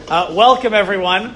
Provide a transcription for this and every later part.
Welcome, everyone.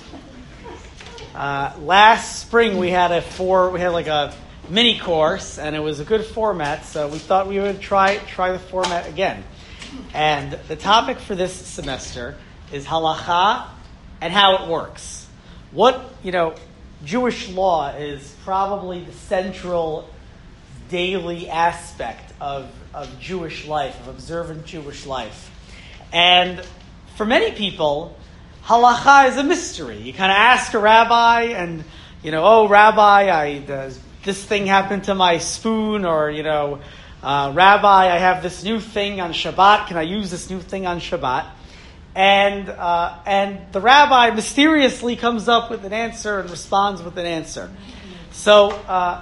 Last spring we had like a mini course, and it was a good format. So we thought we would try the format again. And the topic for this semester is halacha and how it works. Jewish law is probably the central daily aspect of Jewish life, of observant Jewish life. And for many people, halacha is a mystery. You kind of ask a rabbi and, Rabbi, this thing happened to my spoon, or, Rabbi, I have this new thing on Shabbat. Can I use this new thing on Shabbat? And the rabbi mysteriously comes up with an answer and responds with an answer. So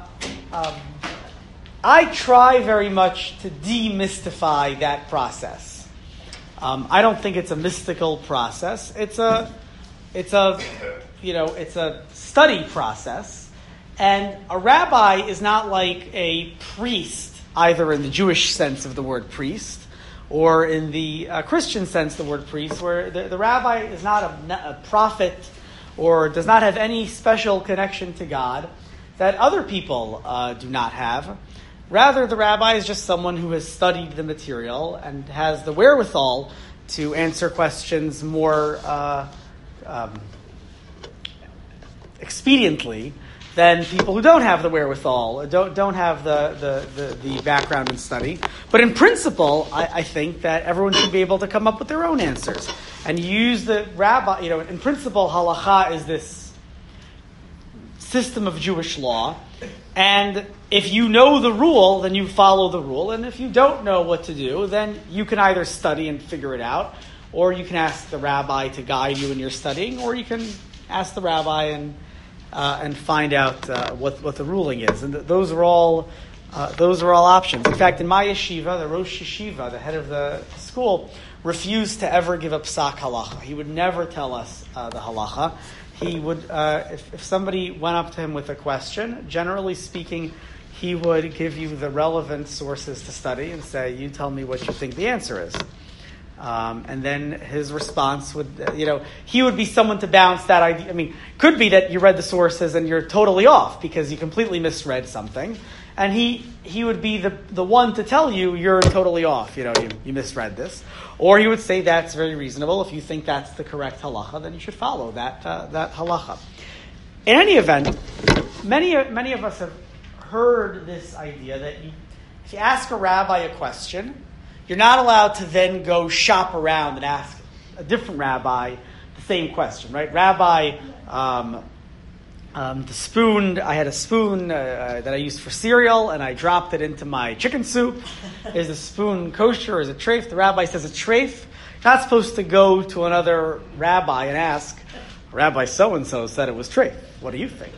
I try very much to demystify that process. I don't think it's a mystical process. It's a study process. And a rabbi is not like a priest, either in the Jewish sense of the word priest or in the Christian sense of the word priest, where the rabbi is not a prophet or does not have any special connection to God that other people do not have. Rather, the rabbi is just someone who has studied the material and has the wherewithal to answer questions more expediently than people who don't have the wherewithal, don't have the background in study. But in principle, I think that everyone should be able to come up with their own answers and use the rabbi. In principle, halacha is this system of Jewish law. And if you know the rule, then you follow the rule. And if you don't know what to do, then you can either study and figure it out, or you can ask the rabbi to guide you in your studying, or you can ask the rabbi and find out what the ruling is. And those are all options. In fact, in my yeshiva, the Rosh Yeshiva, the head of the school, refused to ever give up psak halacha. He would never tell us the halacha. He would, if somebody went up to him with a question, generally speaking, he would give you the relevant sources to study and say, you tell me what you think the answer is. And then his response would, he would be someone to bounce that idea. I mean, could be that you read the sources and you're totally off because you completely misread something. And he would be the one to tell you you're totally off. You misread this. Or he would say that's very reasonable. If you think that's the correct halacha, then you should follow that halacha. In any event, many of us have heard this idea that if you ask a rabbi a question, you're not allowed to then go shop around and ask a different rabbi the same question, right? Rabbi, the spoon, I had a spoon that I used for cereal, and I dropped it into my chicken soup. Is the spoon kosher or is it treif? The rabbi says it's treif. You're not supposed to go to another rabbi and ask, Rabbi so-and-so said it was treif. What do you think?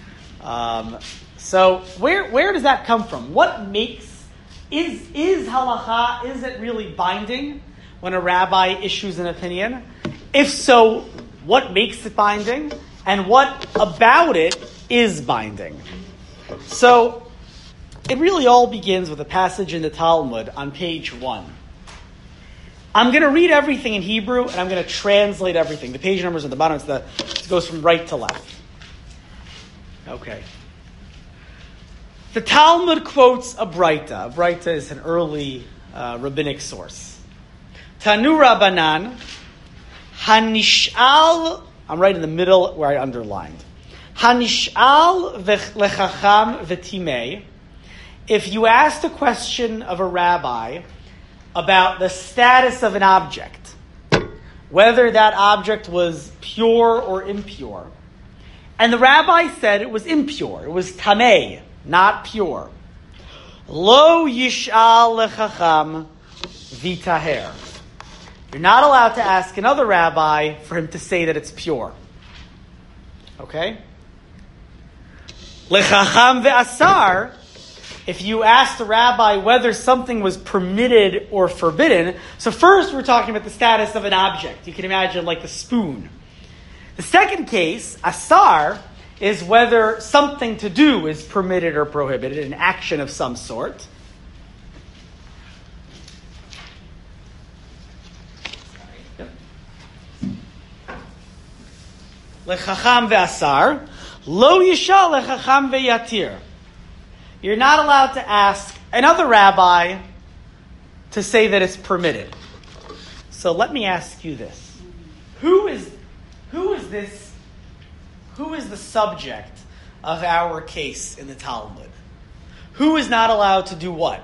So where does that come from? What makes, is halacha, is it really binding when a rabbi issues an opinion? If so, what makes it binding? And what about it is binding? So it really all begins with a passage in the Talmud on page 1. I'm going to read everything in Hebrew, and I'm going to translate everything. The page numbers at the bottom, it goes from right to left. Okay. The Talmud quotes a Braita. A Braita is an early rabbinic source. Tanu Rabbanan, Hanish'al, I'm right in the middle where I underlined. Hanish'al lechacham v'timei. If you asked a question of a rabbi about the status of an object, whether that object was pure or impure, and the rabbi said it was impure, it was tamei, not pure, lo yish'al lechacham v'taher. You're not allowed to ask another rabbi for him to say that it's pure. Okay? Lechacham ve'asar, if you asked the rabbi whether something was permitted or forbidden, so first we're talking about the status of an object. You can imagine like the spoon. The second case, asar, is whether something to do is permitted or prohibited, an action of some sort. lechacham ve'asar, lo yishal lechacham ve'yatir. You're not allowed to ask another rabbi to say that it's permitted. So let me ask you this. Who is the subject of our case in the Talmud? Who is not allowed to do what?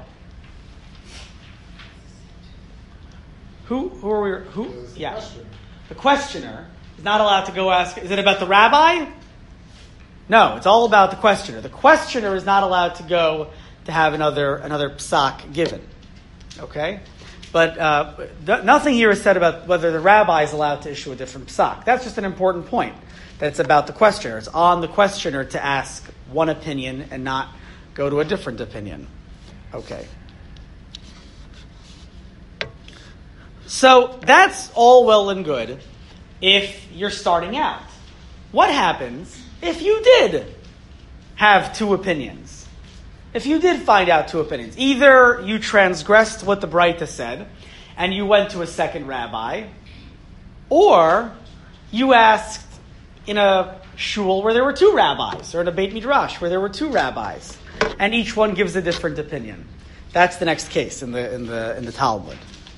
Who are we? Who? Yeah. The questioner is not allowed to go ask. Is it about the rabbi? No, it's all about the questioner. The questioner is not allowed to go to have another psak given. Okay? But nothing here is said about whether the rabbi is allowed to issue a different psak. That's just an important point. That it's about the questioner. It's on the questioner to ask one opinion and not go to a different opinion. Okay. So that's all well and good if you're starting out. What happens if you did have two opinions? If you did find out two opinions, either you transgressed what the Braita said and you went to a second rabbi, or you asked in a shul where there were two rabbis, or in a Beit Midrash where there were two rabbis, and each one gives a different opinion. That's the next case in the Talmud.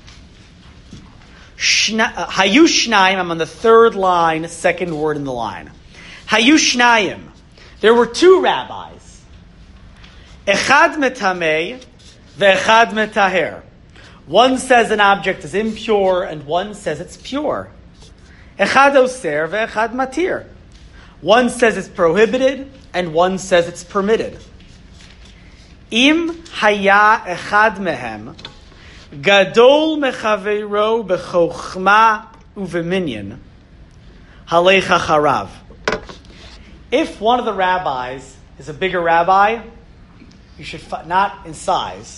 Hayu Shnayim, I'm on the third line, second word in the line. Hayu Shnayim, there were two rabbis. Echad metamei, ve'echad metaher. One says an object is impure, and one says it's pure. Echad oser, ve'echad matir. One says it's prohibited, and one says it's permitted. Im haya echad mehem, gadol mechaveiro bechochma uveminyan, halecha charav. If one of the rabbis is a bigger rabbi, you should not in size,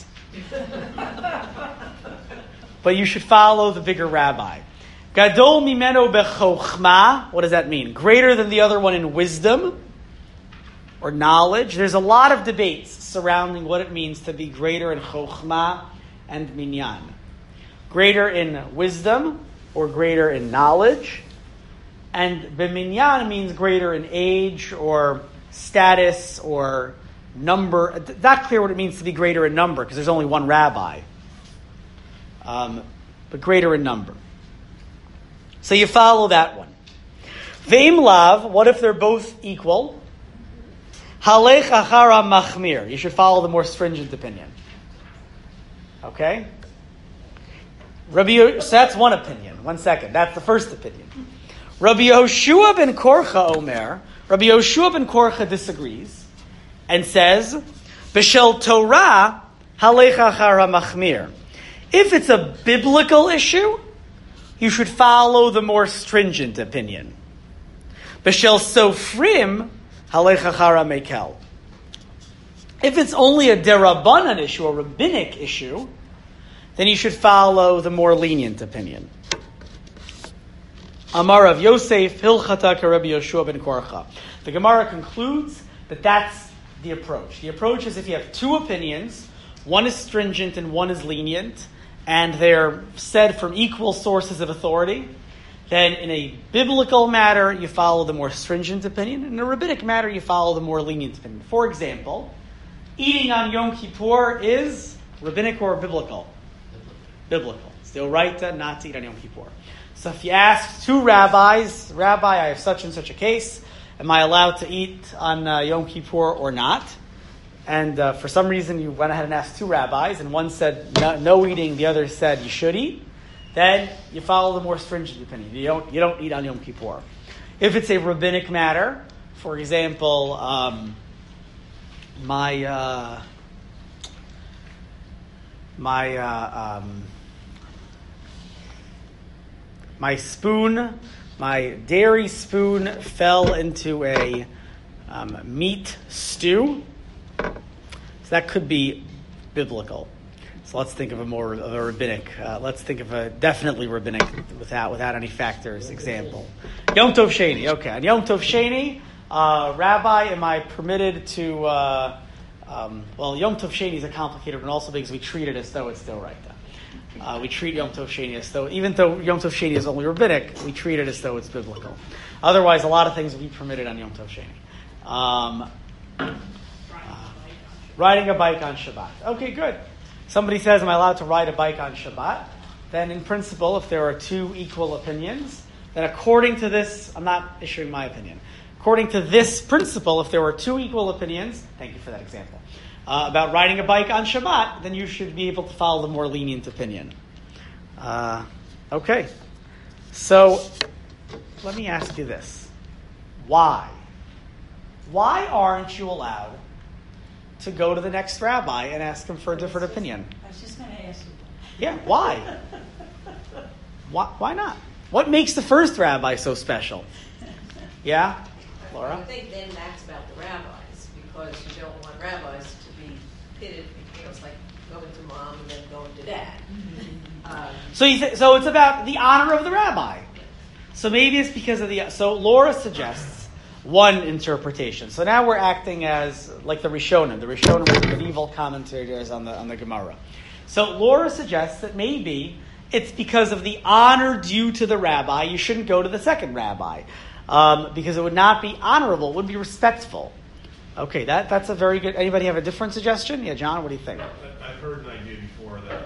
but you should follow the bigger rabbi. Gadol mimeno bechochma. What does that mean? Greater than the other one in wisdom or knowledge. There's a lot of debates surrounding what it means to be greater in chochma and minyan. Greater in wisdom or greater in knowledge. And b'minyan means greater in age or status or number. It's not clear what it means to be greater in number because there's only one rabbi. But greater in number. So you follow that one. Ve'im lav, what if they're both equal? Halech achara machmir. You should follow the more stringent opinion. Okay? So that's one opinion. 1 second. That's the first opinion. Rabbi Yoshua ben Korcha Omer, Rabbi Yoshua ben Korcha disagrees and says, B'shel Torah halech achara machmir. If it's a biblical issue, you should follow the more stringent opinion. B'shel sofrim halech achara mekel. If it's only a derabanan issue, a rabbinic issue, then you should follow the more lenient opinion. Amar Rav Yosef Hilchata Rabbi Yoshua ben Korcha. The Gemara concludes that that's the approach. The approach is if you have two opinions, one is stringent and one is lenient, and they're said from equal sources of authority, then in a biblical matter, you follow the more stringent opinion. In a rabbinic matter, you follow the more lenient opinion. For example, eating on Yom Kippur is rabbinic or biblical? Biblical. It's the oraita not to eat on Yom Kippur. So if you ask two rabbis, Rabbi, I have such and such a case, am I allowed to eat on Yom Kippur or not? And for some reason you went ahead and asked two rabbis, and one said no eating, the other said you should eat, then you follow the more stringent opinion. You don't eat on Yom Kippur. If it's a rabbinic matter, for example, my spoon, my dairy spoon fell into a meat stew. So that could be biblical. So let's think of a rabbinic. Let's think of a definitely rabbinic without any factors example. Yom Tov Sheni. Okay, on Yom Tov Sheni, Rabbi, am I permitted to? Well, Yom Tov Sheni is a complicated one also because we treat it as though it's still right. We treat Yom Tov Sheni as though, even though Yom Tov Sheni is only rabbinic, we treat it as though it's biblical. Otherwise, a lot of things would be permitted on Yom Tov Sheni. Riding a bike on Shabbat. Okay, good. Somebody says, am I allowed to ride a bike on Shabbat? Then in principle, if there are two equal opinions, then according to this, I'm not issuing my opinion. According to this principle, if there were two equal opinions, thank you for that example, about riding a bike on Shabbat, then you should be able to follow the more lenient opinion. Okay. So, let me ask you this. Why? Why aren't you allowed to go to the next rabbi and ask him for a different opinion? I was just going to ask you. Yeah, why? Why not? What makes the first rabbi so special? Yeah? Laura? I think then that's about the rabbis, because you don't want rabbis to be pitted. It's like going to mom and then going to dad. So it's about the honor of the rabbi. So maybe it's because of so Laura suggests one interpretation. So now we're acting as like the Rishonim. The Rishonim were the medieval commentators on the Gemara. So Laura suggests that maybe it's because of the honor due to the rabbi. You shouldn't go to the second rabbi. Because it would not be honorable, it wouldn't be respectful. Okay, that's a very good... Anybody have a different suggestion? Yeah, John, what do you think? I've heard an idea before that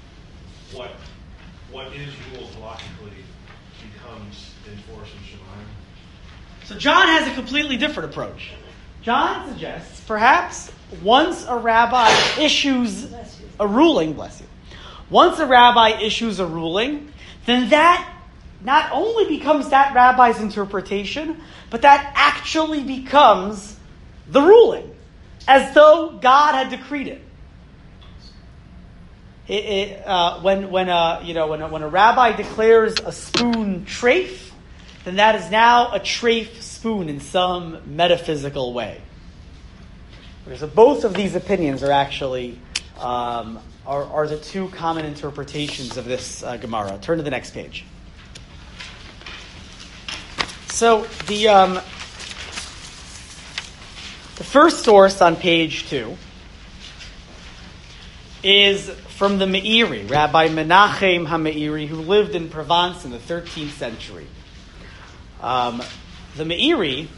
what is ruled logically becomes enforced in Shemayim. So John has a completely different approach. John suggests perhaps once a rabbi issues a ruling, bless you, once a rabbi issues a ruling, then that not only becomes that rabbi's interpretation, but that actually becomes the ruling, as though God had decreed it. When a rabbi declares a spoon treif, then that is now a treif spoon in some metaphysical way. So both of these opinions are actually are the two common interpretations of this Gemara. Turn to the next page. So the first source on page 2 is from the Meiri, Rabbi Menachem HaMeiri, who lived in Provence in the 13th century. The Meiri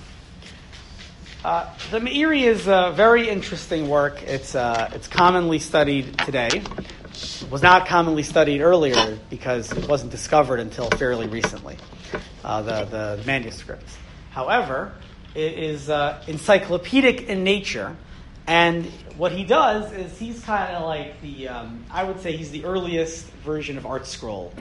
is a very interesting work. It's commonly studied today. It was not commonly studied earlier because it wasn't discovered until fairly recently. The manuscripts. However, it is encyclopedic in nature, and what he does is he's kind of like I would say he's the earliest version of Art Scroll.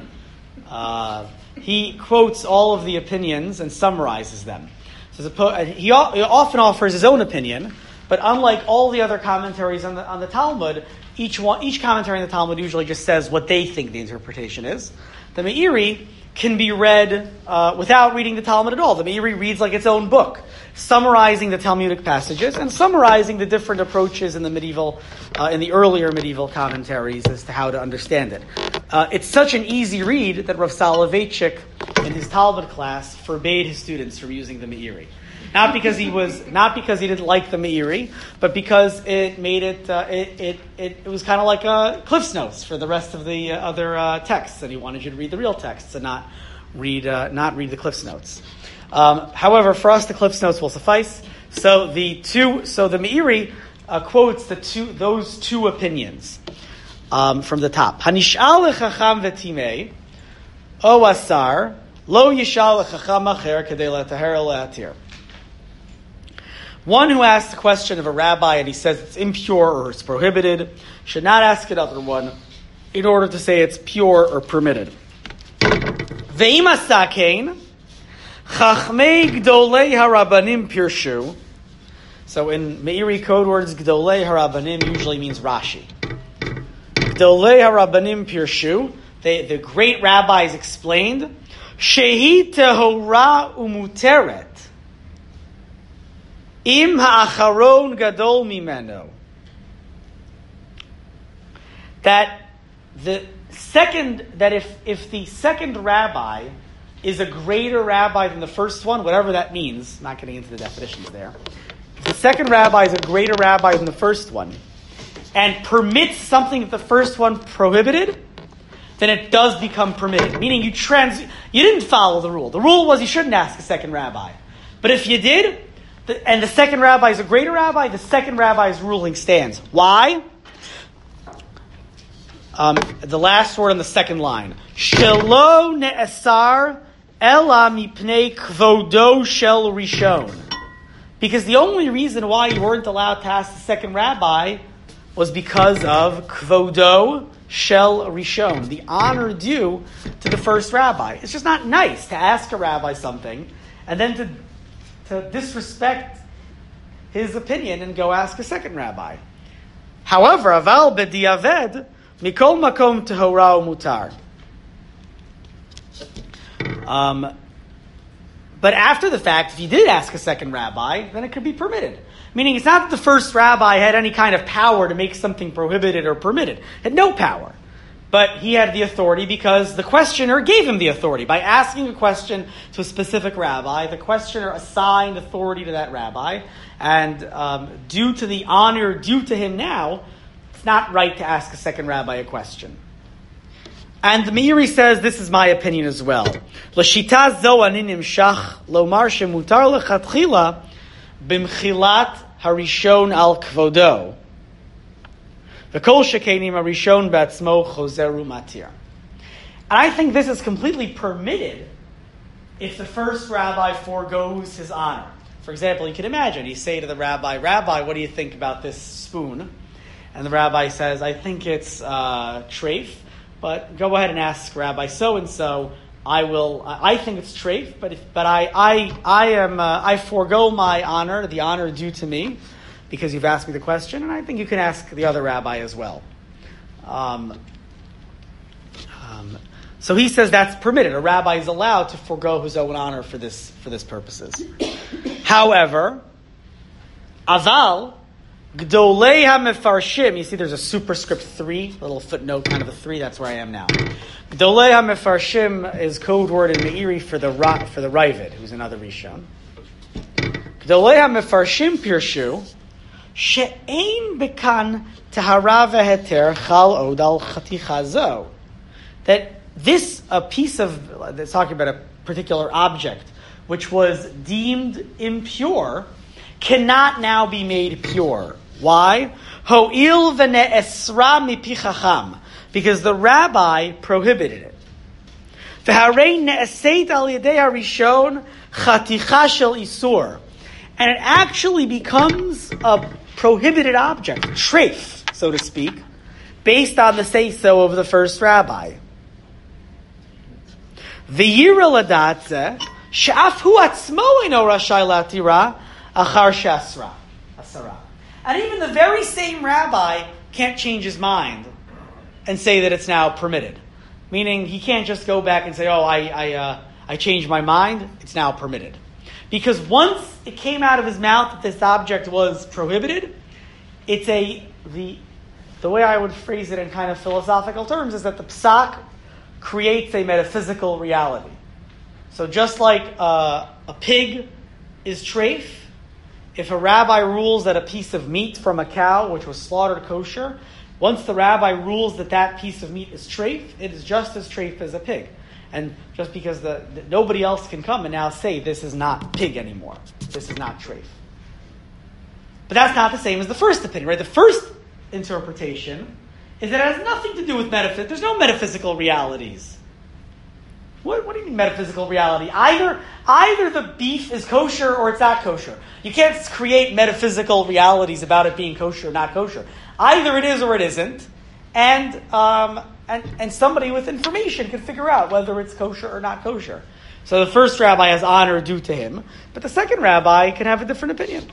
He quotes all of the opinions and summarizes them. So he often offers his own opinion, but unlike all the other commentaries on the Talmud, each commentary in the Talmud usually just says what they think the interpretation is. The Meiri can be read without reading the Talmud at all. The Meiri reads like its own book, summarizing the Talmudic passages and summarizing the different approaches in the earlier medieval commentaries as to how to understand it. It's such an easy read that Rav Soloveitchik in his Talmud class forbade his students from using the Meiri. Not because he didn't like the Meiri, but because it made it was kind of like a Cliff's Notes for the rest of the other texts, and he wanted you to read the real texts and not read the Cliff's Notes. However, for us, the Cliff's Notes will suffice. So the Meiri quotes those two opinions from the top. Hanish'al lechacham v'timei, o asar lo yishal lechacham acher kedei letaher le'atir. One who asks the question of a rabbi and he says it's impure or it's prohibited should not ask another one in order to say it's pure or permitted. Ve'im asakein chachmei gdolei harabanim pirshu. So in Meiri code words, gdolei harabanim usually means Rashi. Gdolei harabanim pirshu, the great rabbis explained, shehi tehora umuteret. Im ha'acharon gadol mimeno. That if the second rabbi is a greater rabbi than the first one, whatever that means, not getting into the definitions there. If the second rabbi is a greater rabbi than the first one, and permits something that the first one prohibited, then it does become permitted. Meaning you didn't follow the rule. The rule was you shouldn't ask a second rabbi. But if you did, and the second rabbi is a greater rabbi, the second rabbi's ruling stands. Why? The last word on the second line. Shelo ne'esar ela mipnei kvodo shel rishon. Because the only reason why you weren't allowed to ask the second rabbi was because of kvodo shel rishon, the honor due to the first rabbi. It's just not nice to ask a rabbi something and then to disrespect his opinion and go ask a second rabbi. However, aval b'diaved mikol makom tehora mutar. But after the fact, if you did ask a second rabbi, then it could be permitted. Meaning it's not that the first rabbi had any kind of power to make something prohibited or permitted. He had no power. But he had the authority because the questioner gave him the authority. By asking a question to a specific rabbi, the questioner assigned authority to that rabbi. And due to the honor due to him now, it's not right to ask a second rabbi a question. And the Meiri says, this is my opinion as well. L'shita zo ani nimshach lomar shemutar lechatchila b'mchilat harishon al kvodo. V'kol shekenim harishon b'atzmo chozeru matir. And I think this is completely permitted if the first rabbi forgoes his honor. For example, you can imagine, you say to the rabbi, "Rabbi, what do you think about this spoon?" And the rabbi says, "I think it's treif. But go ahead and ask Rabbi so-and-so. I think it's treif, but I forego my honor, the honor due to me, because you've asked me the question, and I think you can ask the other rabbi as well." So he says that's permitted. A rabbi is allowed to forego his own honor for this purposes. However, aval Gdolei HaMefarshim, you see there's a superscript 3, little footnote, kind of a 3, that's where I am now. Gdolei HaMefarshim is code word in Meiri for the Ravid, who's another Rishon. Gdolei HaMefarshim pirshu, she'ein bekan tahara veheter chal od al chaticha zo. That this, a piece of, it's talking about a particular object, which was deemed impure, cannot now be made pure. Why? Ho'il v'ne'esra mipi chacham. Because the rabbi prohibited it. V'harei ne'eseit al yedei harishon chaticha shel isur. And it actually becomes a prohibited object, treif, so to speak, based on the say-so of the first rabbi. V'yira ladatze she'af hu atzmo eino rashai latira achar shasra, asara. And even the very same rabbi can't change his mind and say that it's now permitted. Meaning he can't just go back and say, "Oh, I changed my mind, it's now permitted." Because once it came out of his mouth that this object was prohibited, it's the way I would phrase it in kind of philosophical terms is that the psak creates a metaphysical reality. So just like a pig is treif, if a rabbi rules that a piece of meat from a cow, which was slaughtered kosher, once the rabbi rules that piece of meat is treif, it is just as treif as a pig. And just because nobody else can come and now say this is not pig anymore, this is not treif. But that's not the same as the first opinion, right? The first interpretation is that it has nothing to do with metaphysics. There's no metaphysical realities. What do you mean metaphysical reality? Either the beef is kosher or it's not kosher. You can't create metaphysical realities about it being kosher or not kosher. Either it is or it isn't, and somebody with information can figure out whether it's kosher or not kosher. So the first rabbi has honor due to him, but the second rabbi can have a different opinion.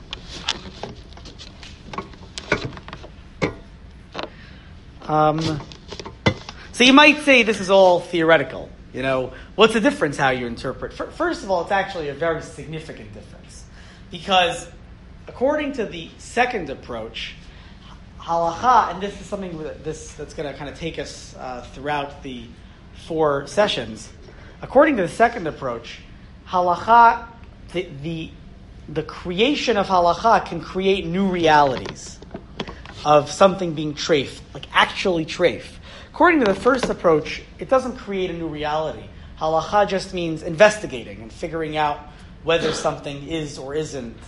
So you might say this is all theoretical. You know, what's the difference how you interpret? First of all, it's actually a very significant difference. Because according to the second approach, halacha, and this is something that's going to kind of take us throughout the 4 sessions. According to the second approach, halacha, the creation of halacha can create new realities of something being treif, like actually treif. According to the first approach, it doesn't create a new reality. Halacha just means investigating and figuring out whether something is or isn't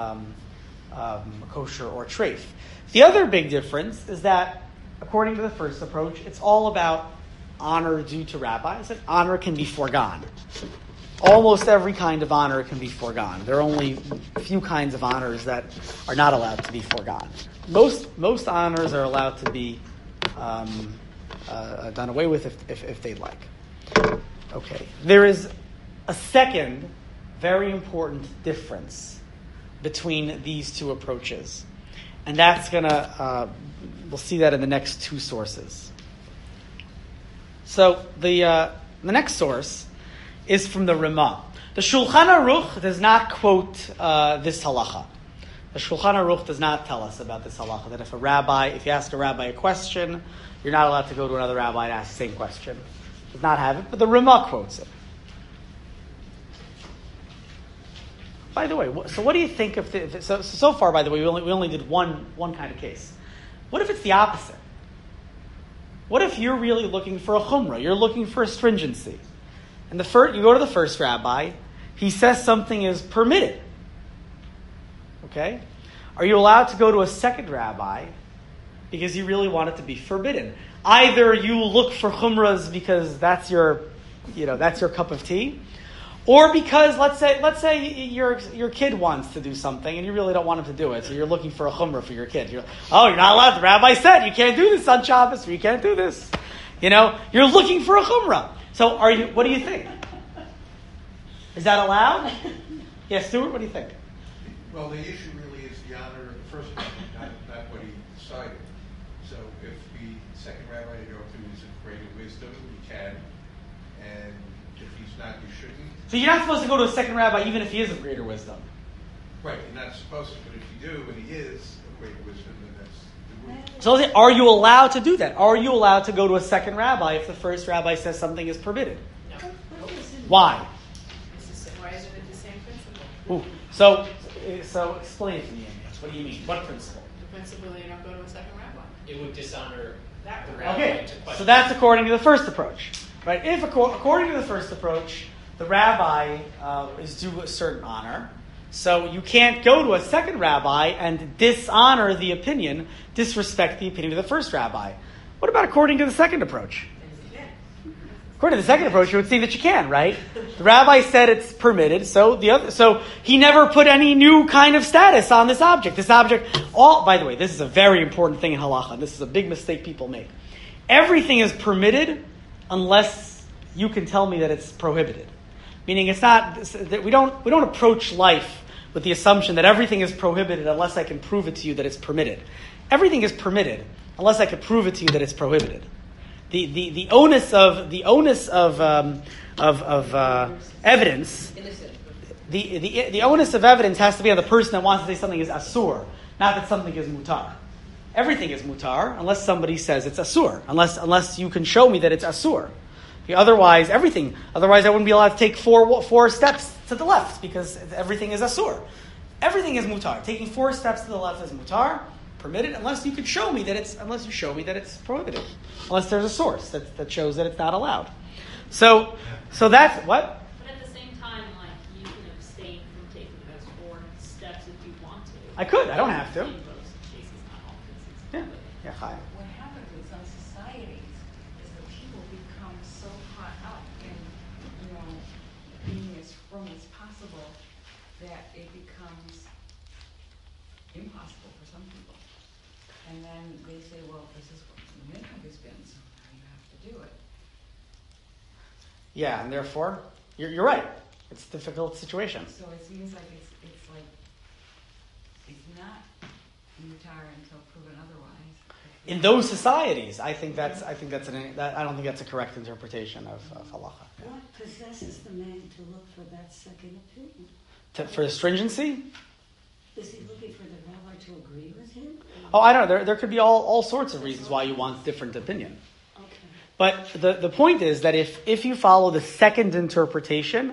kosher or treif. The other big difference is that, according to the first approach, it's all about honor due to rabbis, and honor can be foregone. Almost every kind of honor can be foregone. There are only a few kinds of honors that are not allowed to be foregone. Most honors are allowed to be done away with if they'd like. Okay. There is a second very important difference between these two approaches. And that's we'll see that in the next two sources. So the next source is from the Ramah. The Shulchan Aruch does not quote this halacha. The Shulchan Aruch does not tell us about this halacha, that if you ask a rabbi a question, you're not allowed to go to another rabbi and ask the same question. Does not have it, but the Ramah quotes it. By the way, so what do you think so far, by the way, we only did one kind of case. What if it's the opposite? What if you're really looking for a chumrah? You're looking for a stringency. And you go to the first rabbi, he says something is permitted. Okay? Are you allowed to go to a second rabbi because you really want it to be forbidden? Either you look for chumras because that's your cup of tea, or because let's say your kid wants to do something and you really don't want him to do it, so you're looking for a chumrah for your kid. You're not allowed. The rabbi said you can't do this on Shabbos, or you can't do this. You're looking for a chumrah. So what do you think? Is that allowed? Yes, Stuart, what do you think? Well, the issue really is the honor of the first rabbi, not what he decided. So if the second rabbi you go to is of greater wisdom, you can. And if he's not, you shouldn't. So you're not supposed to go to a second rabbi even if he is of greater wisdom. Right, you're not supposed to, but if you do, and he is of greater wisdom, then that's the rule. So are you allowed to do that? Are you allowed to go to a second rabbi if the first rabbi says something is permitted? No. Why? Why isn't it the same principle? Ooh. So explain to me, Amy. What do you mean? What principle? The principle that you don't go to a second rabbi. It would dishonor That the rabbi. rabbi Okay, to question. so that's according to the first approach, right? If according to the first approach, the rabbi is due a certain honor, so you can't go to a second rabbi and dishonor the opinion, disrespect the opinion of the first rabbi. What about according to the second approach? According to the second approach, you would see that you can, right? The rabbi said it's permitted, so he never put any new kind of status on this object. By the way, this is a very important thing in halacha, and this is a big mistake people make. Everything is permitted unless you can tell me that it's prohibited. Meaning it's not that we don't approach life with the assumption that everything is prohibited unless I can prove it to you that it's permitted. Everything is permitted unless I can prove it to you that it's prohibited. The onus of evidence. The onus of evidence has to be on the person that wants to say something is asur, not that something is mutar. Everything is mutar unless somebody says it's asur, unless you can show me that it's asur. Otherwise, I wouldn't be allowed to take four steps to the left because everything is asur. Everything is mutar. Taking 4 steps to the left is mutar, permitted, unless you show me that it's prohibited. Unless there's a source that shows that it's not allowed. So that's what? But at the same time, you can abstain from taking those 4 steps if you want to. I could. I don't have to. In most cases, not all cases. Yeah, Chai. What happens in some societies is that people become so caught up in, being as frum as possible that it becomes impossible for some people. And then they say, well, this is what the minhag has been, so now you have to do it. Yeah, and therefore, you're right. It's a difficult situation. So it seems like it's not mutar until proven otherwise. In those societies, I don't think that's a correct interpretation of halacha. Yeah. What possesses the man to look for that second opinion? For stringency? Is he looking for the rabbi to agree with him? Oh, I don't know. There could be all sorts of reasons why you want different opinion. Okay. But the point is that if you follow the second interpretation,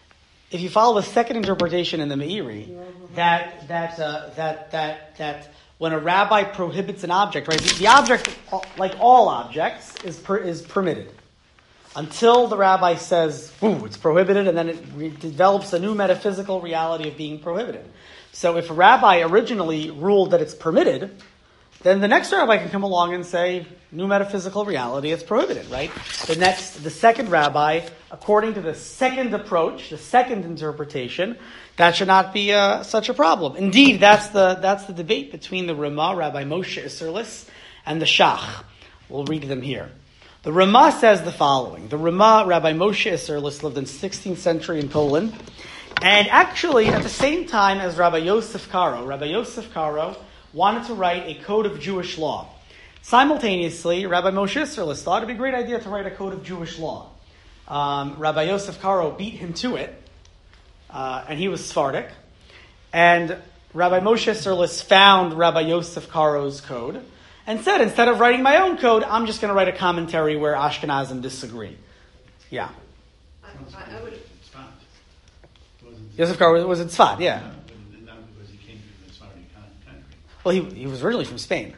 in the Meiri, that when a rabbi prohibits an object, right? The object, like all objects, is permitted. Until the rabbi says, ooh, it's prohibited, and then it develops a new metaphysical reality of being prohibited. So if a rabbi originally ruled that it's permitted, then the next rabbi can come along and say, new metaphysical reality, it's prohibited, right? The second rabbi, according to the second approach, the second interpretation, that should not be such a problem. Indeed, that's the debate between the Ramah, Rabbi Moshe Isserlis, and the Shach. We'll read them here. The Ramah says the following. The Ramah, Rabbi Moshe Isserlis, lived in 16th century in Poland, and actually at the same time as Rabbi Yosef Karo. Rabbi Yosef Karo wanted to write a code of Jewish law. Simultaneously, Rabbi Moshe Isserlis thought it would be a great idea to write a code of Jewish law. Rabbi Yosef Karo beat him to it, and he was Sephardic. And Rabbi Moshe Isserlis found Rabbi Yosef Karo's code and said, instead of writing my own code, I'm just going to write a commentary where Ashkenazim disagree. Yeah. I would. Yosef Karo was in Tzfat, yeah. Not because he came from the Sephardic country. Well, he was originally from Spain.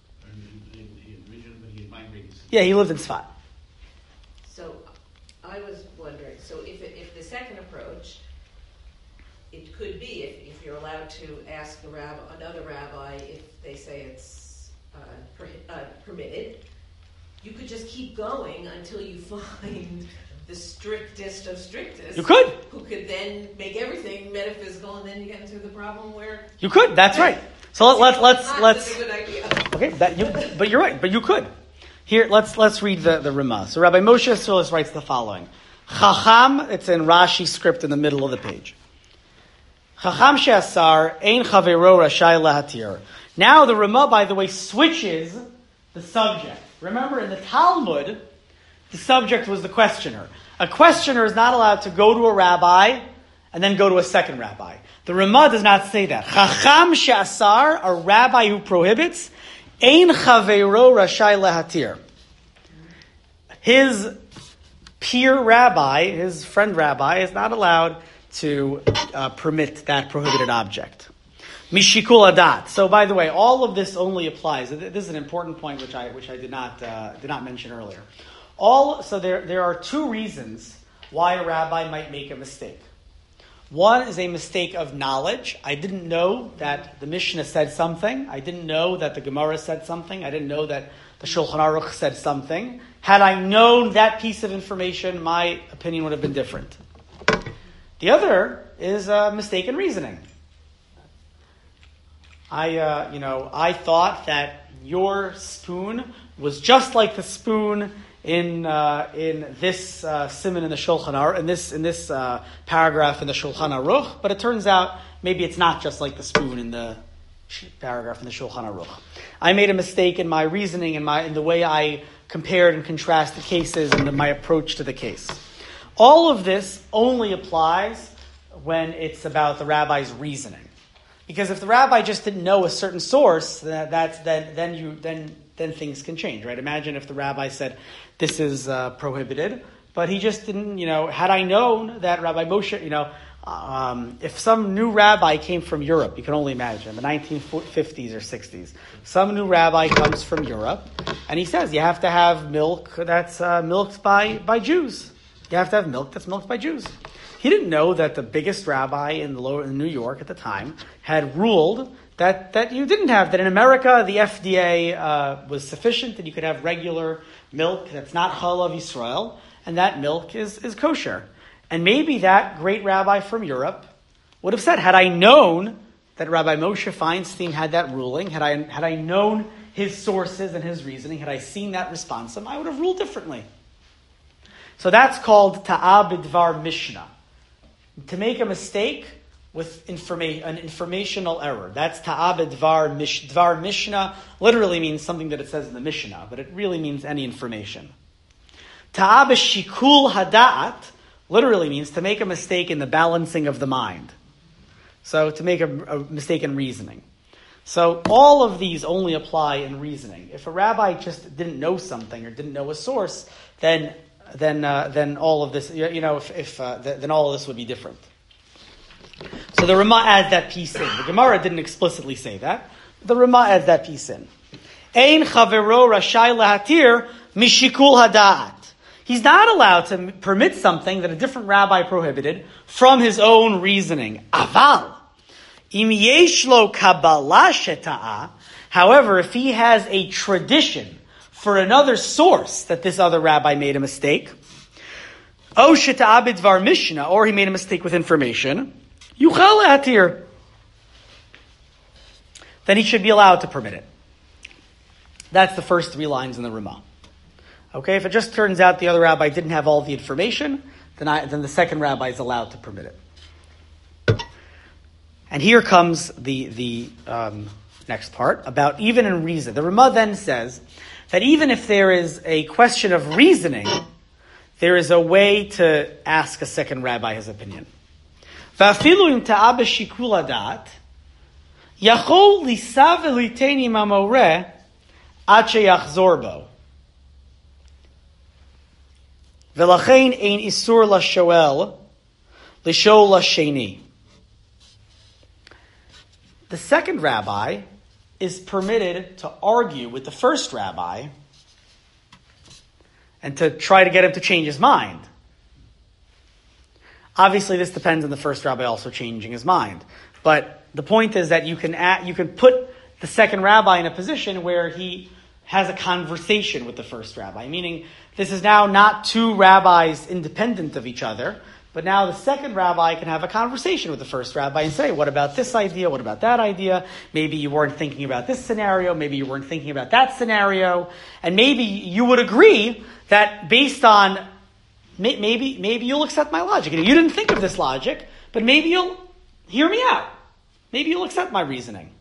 He had migrated. Yeah, he lived in Tzfat. So I was wondering, so if the second approach, it could be if you're allowed to ask another rabbi if they say it's permitted, you could just keep going until you find the strictest of strictest. You could. Who could then make everything metaphysical, and then you get into the problem where You could. That's right. So let's. That's a good idea. Okay, but you're right. But you could. Here, let's read the Ramah. So Rabbi Moshe Isserlis writes the following: Chacham. It's in Rashi script in the middle of the page. Chacham she'asar ein chavero rashai lahatir. Now the Ramah, by the way, switches the subject. Remember, in the Talmud, the subject was the questioner. A questioner is not allowed to go to a rabbi and then go to a second rabbi. The Ramah does not say that. Chacham she'asar, a rabbi who prohibits, ein chaveiro rashai lehatir. His peer rabbi, his friend rabbi, is not allowed to permit that prohibited object. Mishikul adat. So, by the way, all of this only applies. This is an important point which I did not mention earlier. So there are two reasons why a rabbi might make a mistake. One is a mistake of knowledge. I didn't know that the Mishnah said something. I didn't know that the Gemara said something. I didn't know that the Shulchan Aruch said something. Had I known that piece of information, my opinion would have been different. The other is mistaken reasoning. I thought that your spoon was just like the spoon in this siman in the Shulchan Aruch, in this paragraph in the Shulchan Aruch, but it turns out maybe it's not just like the spoon in the paragraph in the Shulchan Aruch. I made a mistake in my reasoning and in the way I compared and contrasted cases and my approach to the case. All of this only applies when it's about the rabbi's reasoning. Because if the rabbi just didn't know a certain source, then things can change, right? Imagine if the rabbi said, this is prohibited, but he just didn't, had I known that Rabbi Moshe, if some new rabbi came from Europe, you can only imagine, the 1950s or 60s, some new rabbi comes from Europe, and he says, you have to have milk that's milked by Jews. You have to have milk that's milked by Jews. He didn't know that the biggest rabbi in New York at the time had ruled that you didn't have, that in America the FDA was sufficient, that you could have regular milk that's not Chalav Yisrael, and that milk is kosher. And maybe that great rabbi from Europe would have said, had I known that Rabbi Moshe Feinstein had that ruling, had I known his sources and his reasoning, had I seen that responsum, I would have ruled differently. So that's called Ta'ah B'dvar Mishnah. To make a mistake with an informational error. That's Ta'ah B'dvar Mishnah. Dvar Mishnah literally means something that it says in the Mishnah, but it really means any information. Ta'ah B'shikul Hada'at literally means to make a mistake in the balancing of the mind. So to make a mistake in reasoning. So all of these only apply in reasoning. If a rabbi just didn't know something or didn't know a source, then all of this, then all of this would be different. So the Ramah adds that piece in. The Gemara didn't explicitly say that, The Rama adds that piece in. Ein chavero rashai lahatir mishikul hada'at. He's not allowed to permit something that a different rabbi prohibited from his own reasoning. Aval. Im yesh lo kabbalah sheta'a. However, if he has a tradition for another source that this other rabbi made a mistake, o sheta'a bidvar mishnah, or he made a mistake with information, yuchal lahatir, then he should be allowed to permit it. That's the first 3 lines in the Rama. Okay, if it just turns out the other rabbi didn't have all the information, then the second rabbi is allowed to permit it. And here comes the next part about even in reason. The Rama then says that even if there is a question of reasoning, there is a way to ask a second rabbi his opinion. Va'afilu im ta'a b'shikul hadat, yachol lisav v'liteni mamoreh ad sheyachzor bo. V'lachein ein isur lashoel lishol lasheni. The second rabbi is permitted to argue with the first rabbi and to try to get him to change his mind. Obviously, this depends on the first rabbi also changing his mind. But the point is that you can put the second rabbi in a position where he has a conversation with the first rabbi, meaning this is now not 2 rabbis independent of each other, but now the second rabbi can have a conversation with the first rabbi and say, what about this idea? What about that idea? Maybe you weren't thinking about this scenario. Maybe you weren't thinking about that scenario. And maybe you would agree that based on, maybe you'll accept my logic. You didn't think of this logic, but maybe you'll hear me out. Maybe you'll accept my reasoning.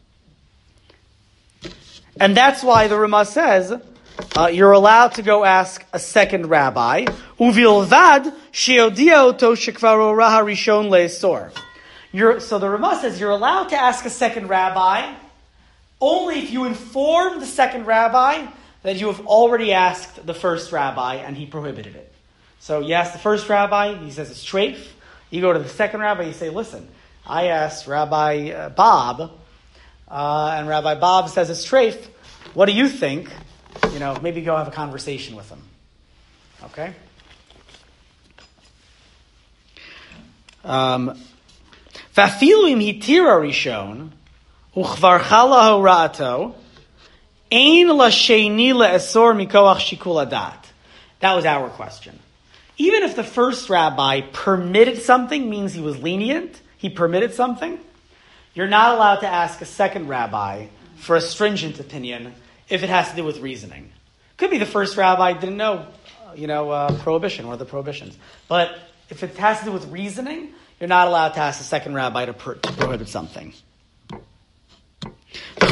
And that's why the Rama says, you're allowed to go ask a second rabbi. Uvilvad sheodia oto shekvaro raha rishon le'esor. So the Rama says you're allowed to ask a second rabbi only if you inform the second rabbi that you have already asked the first rabbi and he prohibited it. So you ask the first rabbi, he says it's treif. You go to the second rabbi, you say, listen, I asked Rabbi Bob, and Rabbi Bob says it's treif. What do you think? Maybe go have a conversation with him. Okay? V'afilu im hitira rishon uchvar chalaho ra'ato ein lasheni le'esor mikoach shikul hadat. That was our question. Even if the first rabbi permitted something, means he was lenient, he permitted something, you're not allowed to ask a second rabbi for a stringent opinion if it has to do with reasoning. Could be the first rabbi didn't know, prohibition, one of the prohibitions. But if it has to do with reasoning, you're not allowed to ask the second rabbi to prohibit something. The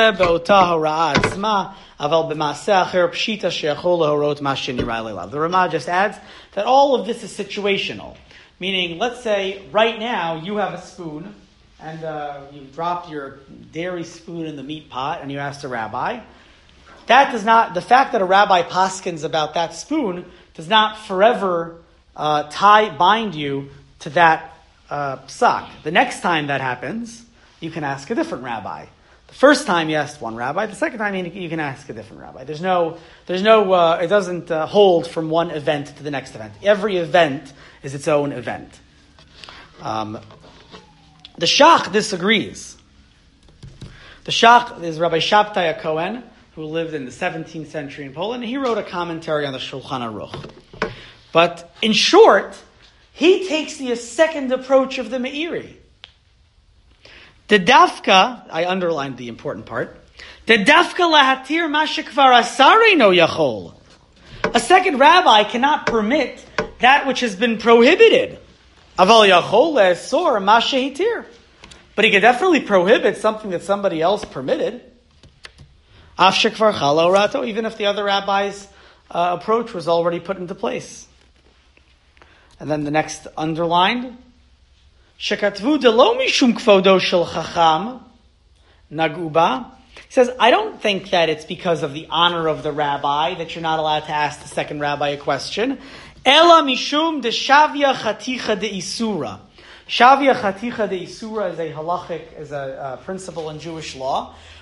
Rama just adds that all of this is situational. Meaning, let's say right now you have a spoon and you dropped your dairy spoon in the meat pot and you asked a rabbi. The fact that a rabbi paskins about that spoon does not forever bind you to that psak. The next time that happens, you can ask a different rabbi. The first time you asked one rabbi, the second time you can ask a different rabbi. It doesn't hold from one event to the next event. Every event is its own event. The Shach disagrees. The Shach is Rabbi Shabtai Cohen, who lived in the 17th century in Poland, and he wrote a commentary on the Shulchan Aruch. But in short, he takes the second approach of the Meiri. The dafka, I underlined the important part, the dafka lahatir mashikvar asare no yachol. A second rabbi cannot permit that which has been prohibited. Aval yachol le'esor mashehitir. But he could definitely prohibit something that somebody else permitted. Af shekvar chalo rato, even if the other rabbi's approach was already put into place. And then the next underlined, Shekatvu de lo mishum kvodo shel chacham naguba. He says, I don't think that it's because of the honor of the rabbi that you're not allowed to ask the second rabbi a question. Ela mishum de shavya chaticha de isura. Shavya chaticha de isura is a halachic, is a principle in Jewish law,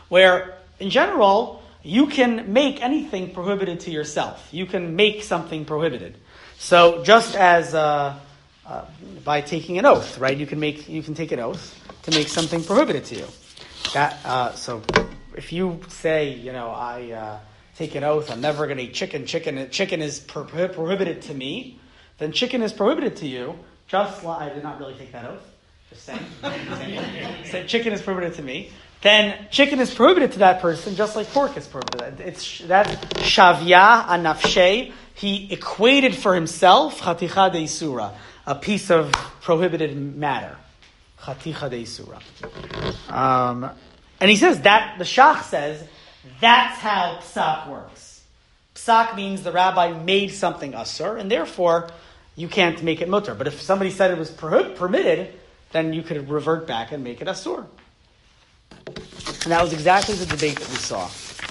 where, in general, you can make anything prohibited to yourself. You can make something prohibited. So just as by taking an oath, right? You can take an oath to make something prohibited to you. So if you say, I take an oath, I'm never going to eat chicken. Chicken is prohibited to me. Then chicken is prohibited to you. I did not really take that oath. Just saying. Said chicken is prohibited to me. Then chicken is prohibited to that person, just like pork is prohibited. It's that shavya anafshe. He equated for himself chaticha deisura, a piece of prohibited matter. Chaticha deisura. And he says that the Shach says that's how psak works. Psak means the rabbi made something asur, and therefore you can't make it mutter. But if somebody said it was permitted, then you could revert back and make it asur. And that was exactly the debate that we saw.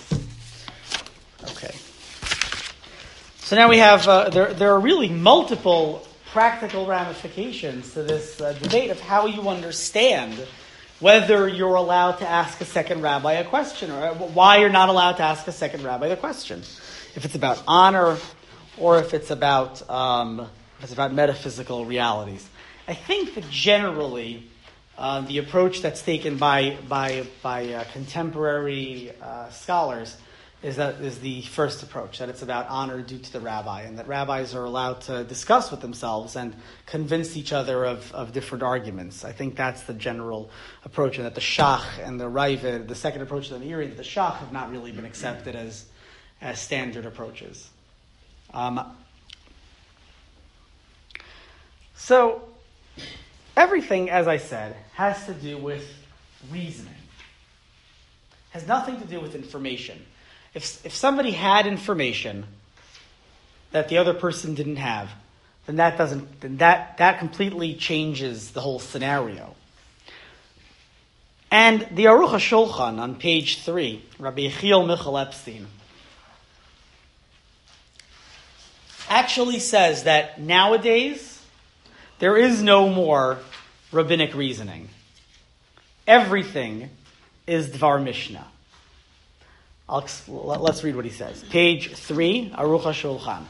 Okay. So now we have, there are really multiple practical ramifications to this debate of how you understand whether you're allowed to ask a second rabbi a question, or why you're not allowed to ask a second rabbi the question. If it's about honor, or if it's about metaphysical realities. I think that generally the approach that's taken by contemporary scholars is the first approach, that it's about honor due to the rabbi, and that rabbis are allowed to discuss with themselves and convince each other of different arguments. I think that's the general approach, and that the Shach and the Ravid, the second approach to the Meiri, that the Shach have not really been accepted as standard approaches. So, everything, as I said, has to do with reasoning. Has nothing to do with information. If somebody had information that the other person didn't have, then that completely changes the whole scenario. And the Aruch HaShulchan on page 3, Rabbi Yechiel Michal Epstein, actually says that nowadays there is no more rabbinic reasoning. Everything is Dvar Mishnah. Let's read what he says. Page 3, Aruch HaShulchan.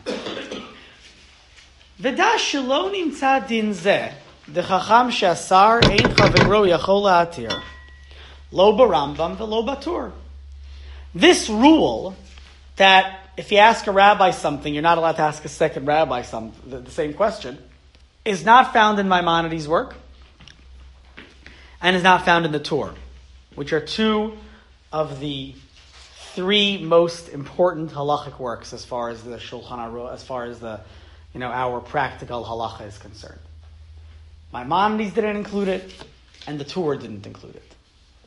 V'da shelo nimtza din zeh, dechacham she'asar ein chavero yachol la'atir, lo barambam v'lo batur. This rule that if you ask a rabbi something, you're not allowed to ask a second rabbi the same question, is not found in Maimonides' work, and is not found in the Torah, which are two of the three most important halachic works as far as the Shulchan Aruch, as far as the, our practical halacha is concerned. Maimonides didn't include it, and the Torah didn't include it.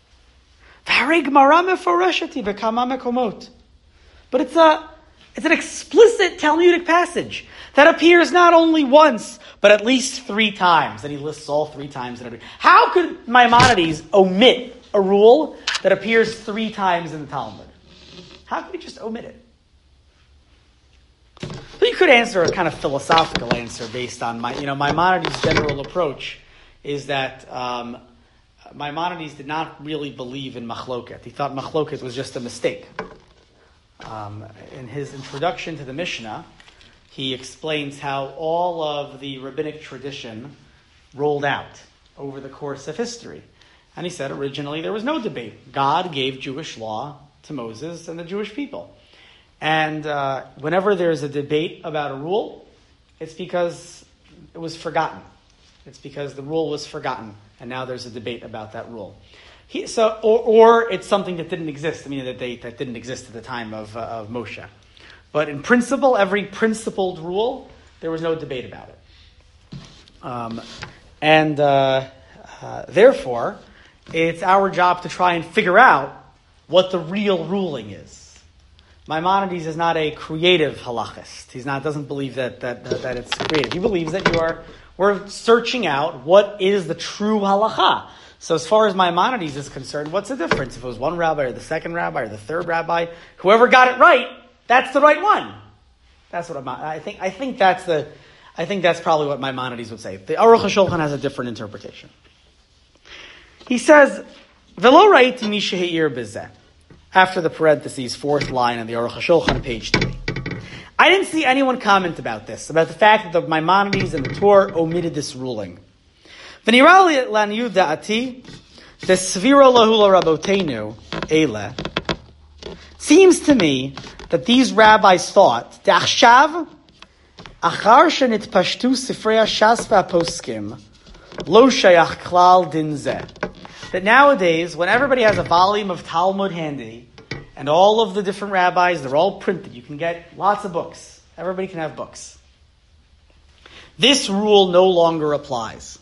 But it's an explicit Talmudic passage that appears not only once, but at least 3 times, and he lists all 3 times. How could Maimonides omit a rule that appears 3 times in the Talmud? How could he just omit it? But you could answer a kind of philosophical answer based on Maimonides' general approach is that Maimonides did not really believe in machloket. He thought machloket was just a mistake. In his introduction to the Mishnah, he explains how all of the rabbinic tradition rolled out over the course of history. And he said originally there was no debate. God gave Jewish law to Moses and the Jewish people. And whenever there's a debate about a rule, it's because it was forgotten. It's because the rule was forgotten, and now there's a debate about that rule. Or it's something that didn't exist. That didn't exist at the time of Moshe. But in principle, every principled rule, there was no debate about it. Therefore, it's our job to try and figure out what the real ruling is. Maimonides is not a creative halachist. Doesn't believe that it's creative. He believes that we're searching out what is the true halacha. So as far as Maimonides is concerned, what's the difference? If it was one rabbi or the second rabbi or the third rabbi, whoever got it right, that's the right one. That's what I think. I think that's probably what Maimonides would say. The Aruch HaShulchan has a different interpretation. He says, "Velo ra'iti mi she'eir b'zeh." after the parentheses, fourth line on the Aruch HaShulchan, page 3. I didn't see anyone comment about this, about the fact that the Maimonides and the Torah omitted this ruling. V'nirali la'niyud da'ati, desviro lahu l'rabotenu, ele. Seems to me that these rabbis thought, Da'achshav, achar shenitpashtu sifrei hashas v'aposkim, lo shayach klal din zeh. That nowadays, when everybody has a volume of Talmud handy, and all of the different rabbis, they're all printed. You can get lots of books. Everybody can have books. This rule no longer applies.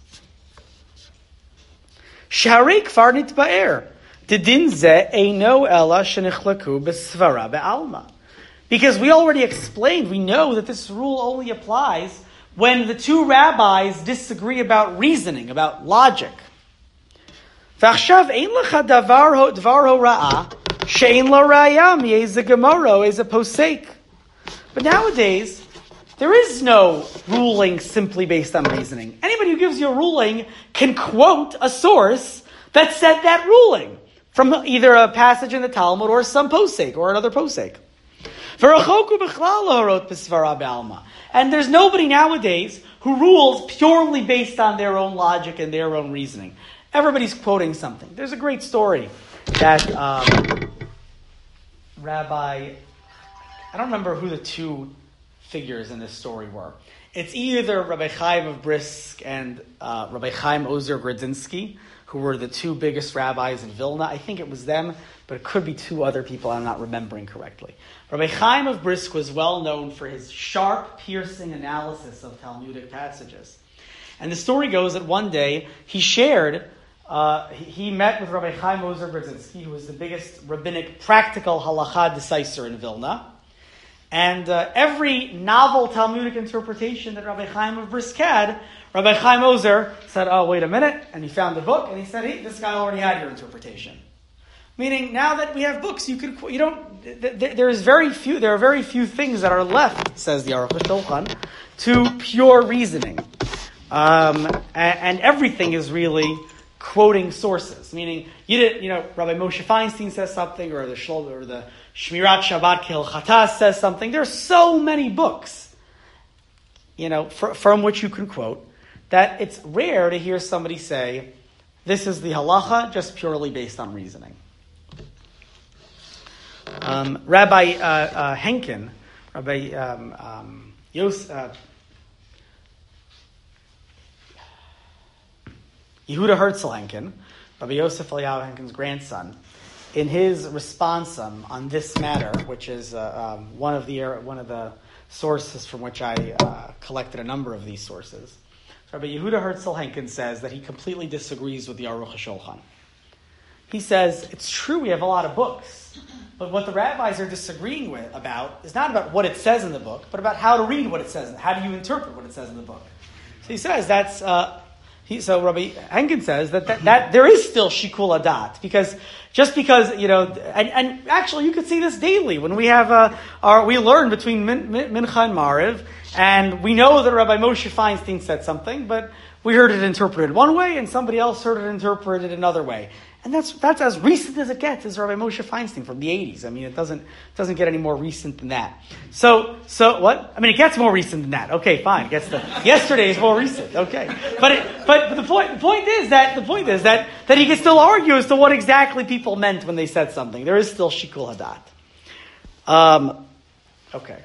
Sharei kfar nitba'er. Dedin zeh eino ela shenichlaku b'svara be'alma. Because we already explained, we know that this rule only applies when the two rabbis disagree about reasoning, about logic. V'achshav ein lecha davar hora'ah she'ein lo ra'aya mi'ez gemara ez a posek. But nowadays, there is no ruling simply based on reasoning. Anybody who gives you a ruling can quote a source that said that ruling from either a passage in the Talmud or some posek or another posek. And there's nobody nowadays who rules purely based on their own logic and their own reasoning. Everybody's quoting something. There's a great story that Rabbi, I don't remember who the two figures in this story were. It's either Rabbi Chaim of Brisk and Rabbi Chaim Ozer Grodzinski, who were the two biggest rabbis in Vilna. I think it was them, but it could be two other people I'm not remembering correctly. Rabbi Chaim of Brisk was well known for his sharp, piercing analysis of Talmudic passages. And the story goes that one day he shared, he met with Rabbi Chaim Ozer Grodzinski, who was the biggest rabbinic practical halacha decisor in Vilna. And every novel Talmudic interpretation that Rabbi Chaim of Brisk had, Rabbi Chaim Ozer said, "Oh, wait a minute," and he found the book, and he said, "Hey, this guy already had your interpretation." Meaning, now that we have books, there are very few things that are left, says the Aruch HaShulchan, to pure reasoning, and everything is really quoting sources. Meaning, Rabbi Moshe Feinstein says something, or the Shmirat Shabbat Kehilchata says something. There are so many books, from which you can quote, that it's rare to hear somebody say, this is the halacha just purely based on reasoning. Rabbi Henkin, Rabbi Yehuda Herzl Henkin, Rabbi Yosef Eliyahu Henkin's grandson, in his responsum on this matter, which is one of the sources from which I collected a number of these sources, Rabbi Yehuda Herzl Henkin says that he completely disagrees with the Aruch HaShulchan. He says, it's true we have a lot of books, but what the rabbis are disagreeing about is not about what it says in the book, but about how to read what it says, how do you interpret what it says in the book. So he says so Rabbi Henkin says that there is still shikul adat, because and actually you could see this daily when we have we learn between Mincha and Mariv, and we know that Rabbi Moshe Feinstein said something, but we heard it interpreted one way, and somebody else heard it interpreted another way. And that's as recent as it gets, as Rabbi Moshe Feinstein from the 80s. I mean, it doesn't get any more recent than that. So what? I mean, it gets more recent than that. Okay, fine. Yesterday is more recent. Okay, but the point is that he can still argue as to what exactly people meant when they said something. There is still shikul hadat. Okay.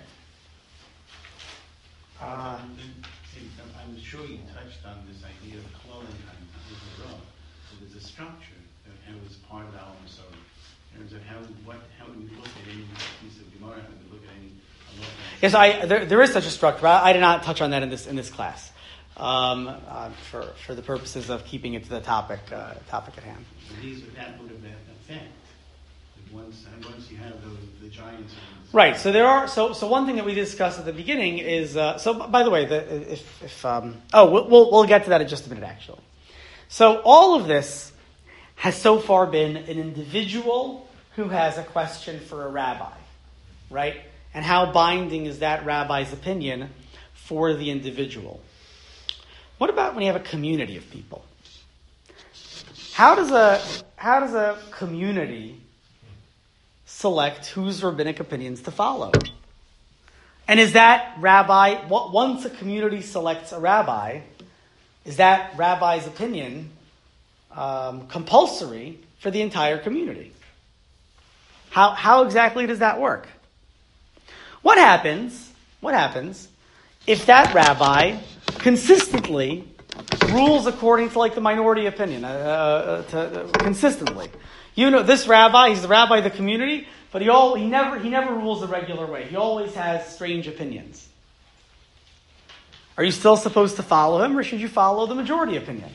I'm sure you touched on this idea of clothing on the road. So there's a structure that was part of our so in terms of how we look at any piece of Gemara, how we look at any. Yes, there is such a structure. I did not touch on that in this class, for the purposes of keeping it to the topic at hand. That would have effect. Once you have the giants. Right. So there are. So one thing that we discussed at the beginning is. So by the way, we'll get to that in just a minute. Actually, so all of this has so far been an individual who has a question for a rabbi, right? And how binding is that rabbi's opinion for the individual? What about when you have a community of people? How does a community select whose rabbinic opinions to follow? And is that rabbi, once a community selects a rabbi, is that rabbi's opinion compulsory for the entire community? How exactly does that work? What happens if that rabbi consistently rules according to like the minority opinion, consistently? You know, this rabbi, he's the rabbi of the community, but he never rules the regular way. He always has strange opinions. Are you still supposed to follow him, or should you follow the majority opinion?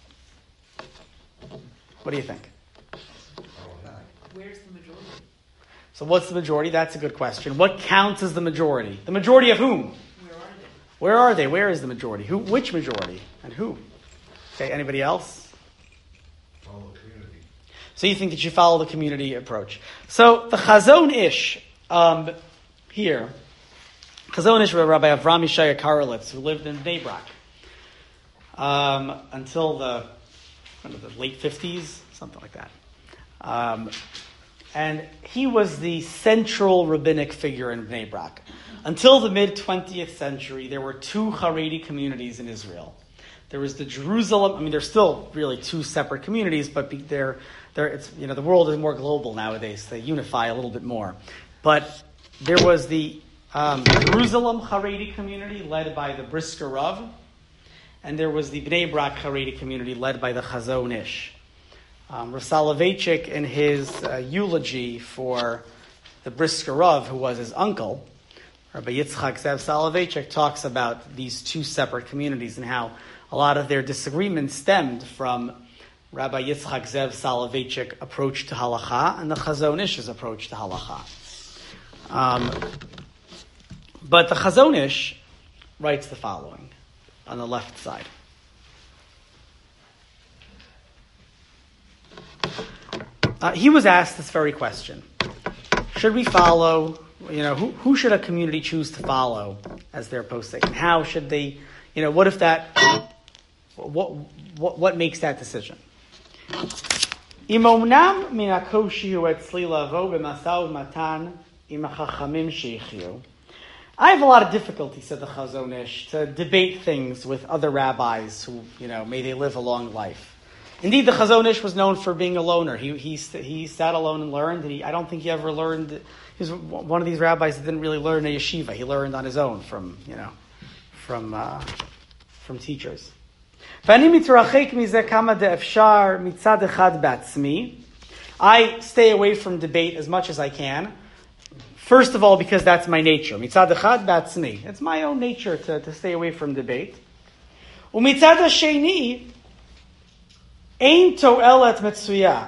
What do you think? Where's the majority? So what's the majority? That's a good question. What counts as the majority? The majority of whom? Where are they? Where is the majority? Which majority? And who? Okay, anybody else? Follow the community. So you think that you follow the community approach. So the Chazon Ish here, Chazon Ish was Rabbi Avram Yishaya Karelitz, who lived in Bnei Brak until the late 50s, something like that. And he was the central rabbinic figure in Bnei Brak. Until the mid-20th century, there were two Haredi communities in Israel. There was the Jerusalem. There's still really two separate communities, but the world is more global nowadays. They unify a little bit more. But there was the Jerusalem Haredi community led by the Brisker Rav, and there was the Bnei Brak Haredi community led by the Chazon Ish. Rav Soloveitchik, in his eulogy for the Brisker Rav, who was his uncle, Rabbi Yitzchak Zev Soloveitchik, talks about these two separate communities and how a lot of their disagreements stemmed from Rabbi Yitzchak Zev Soloveitchik approach to halacha and the Chazon Ish's approach to halacha. But the Chazon Ish writes the following on the left side. He was asked this very question. Should we follow, who should a community choose to follow as their posek? And how should they, what if that, what makes that decision? Imonam minakoshi hu etzli lavo b'masau matan im hachachamim sheichiu. I have a lot of difficulty, said the Chazon Ish, to debate things with other rabbis who, may they live a long life. Indeed, the Chazon Ish was known for being a loner. He sat alone and learned. And I don't think he ever learned. He was one of these rabbis that didn't really learn a yeshiva. He learned on his own from teachers. I stay away from debate as much as I can. First of all, because that's my nature. Mitzad echad b'atzmi. It's my own nature to stay away from debate. Umitzad hasheni. Ein to'elet metzuya.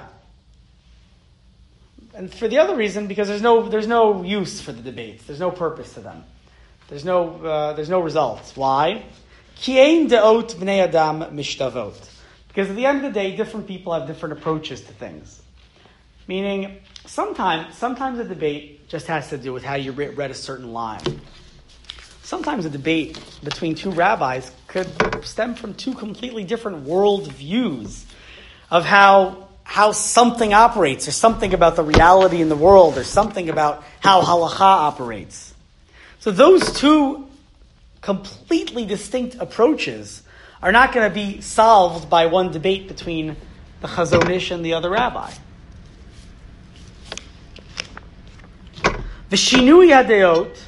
And for the other reason, because there's no use for the debates. There's no purpose to them. There's no results. Why? Ki ein de'ot bnei adam mishtavot. Because at the end of the day, different people have different approaches to things. Meaning, sometimes a debate just has to do with how you read a certain line. Sometimes a debate between two rabbis could stem from two completely different world views of how something operates, or something about the reality in the world, or something about how halacha operates. So those two completely distinct approaches are not going to be solved by one debate between the Chazon Ish and the other rabbi. V'shinui hadeot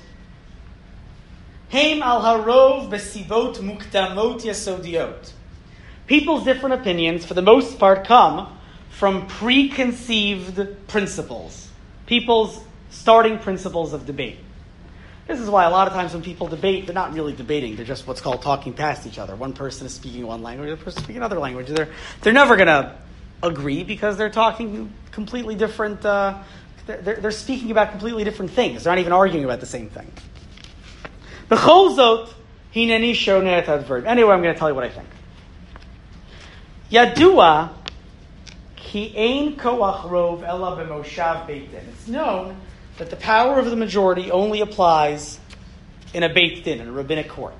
heim al harov b'sivot mukdamot yasodiot. People's different opinions, for the most part, come from preconceived principles. People's starting principles of debate. This is why a lot of times when people debate, they're not really debating. They're just what's called talking past each other. One person is speaking one language, the other person is speaking another language. They're never going to agree because they're talking completely different. They're speaking about completely different things. They're not even arguing about the same thing. B'chol zot hineni shoneh et hadvarim. Anyway, I'm going to tell you what I think. Yadua ki ein koach rov ela b'moshav beit din. It's known that the power of the majority only applies in a beit din, in a rabbinic court.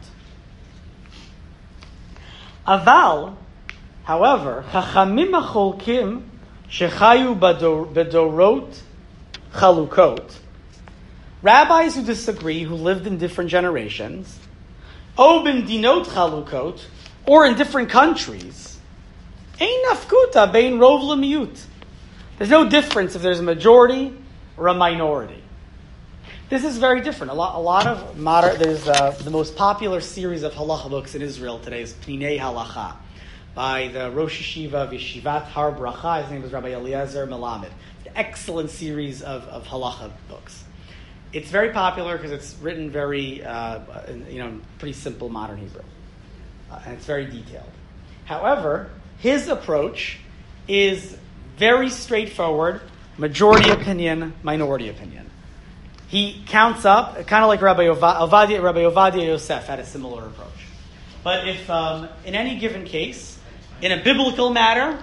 Aval, however, chachamim acholkim shechayu bedorot chalukot, rabbis who disagree, who lived in different generations, o b'mdinot chalukot, or in different countries, ein nafkuta bein rov lemiyut. There's no difference if there's a majority or a minority. This is very different. A lot of modern. There's the most popular series of halacha books in Israel today is Pninei Halacha by the Rosh Yeshiva of Yeshivat Har Bracha. His name is Rabbi Eliezer Melamed. An excellent series of halacha books. It's very popular because it's written very, pretty simple modern Hebrew, and it's very detailed. However, his approach is very straightforward: majority opinion, minority opinion. He counts up, kind of like Rabbi Ovadia Yosef had a similar approach. But if in any given case, in a biblical matter,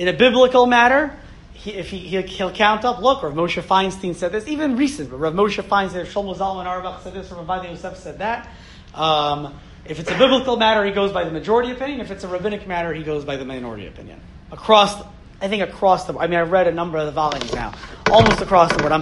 he'll count up. Look, Rav Moshe Feinstein said this. Even recent, but Rav Moshe Feinstein, Shlomo Zalman Auerbach said this. Rav Ovadia Yosef said that. If it's a biblical matter, he goes by the majority opinion. If it's a rabbinic matter, he goes by the minority opinion. Across the board. I mean, I've read a number of the volumes now, almost across the board.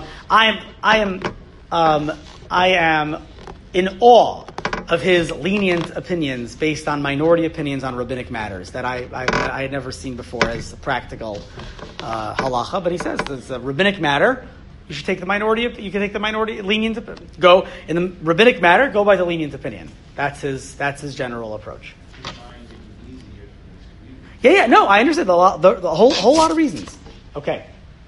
I am in awe of his lenient opinions based on minority opinions on rabbinic matters that I had never seen before as a practical halacha. But he says it's a rabbinic matter. You should take the minority. You can take the minority lenient. Go in the rabbinic matter. Go by the lenient opinion. That's his general approach. Yeah. No, I understand the whole lot of reasons. Okay.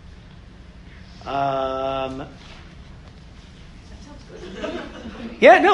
Yeah, no,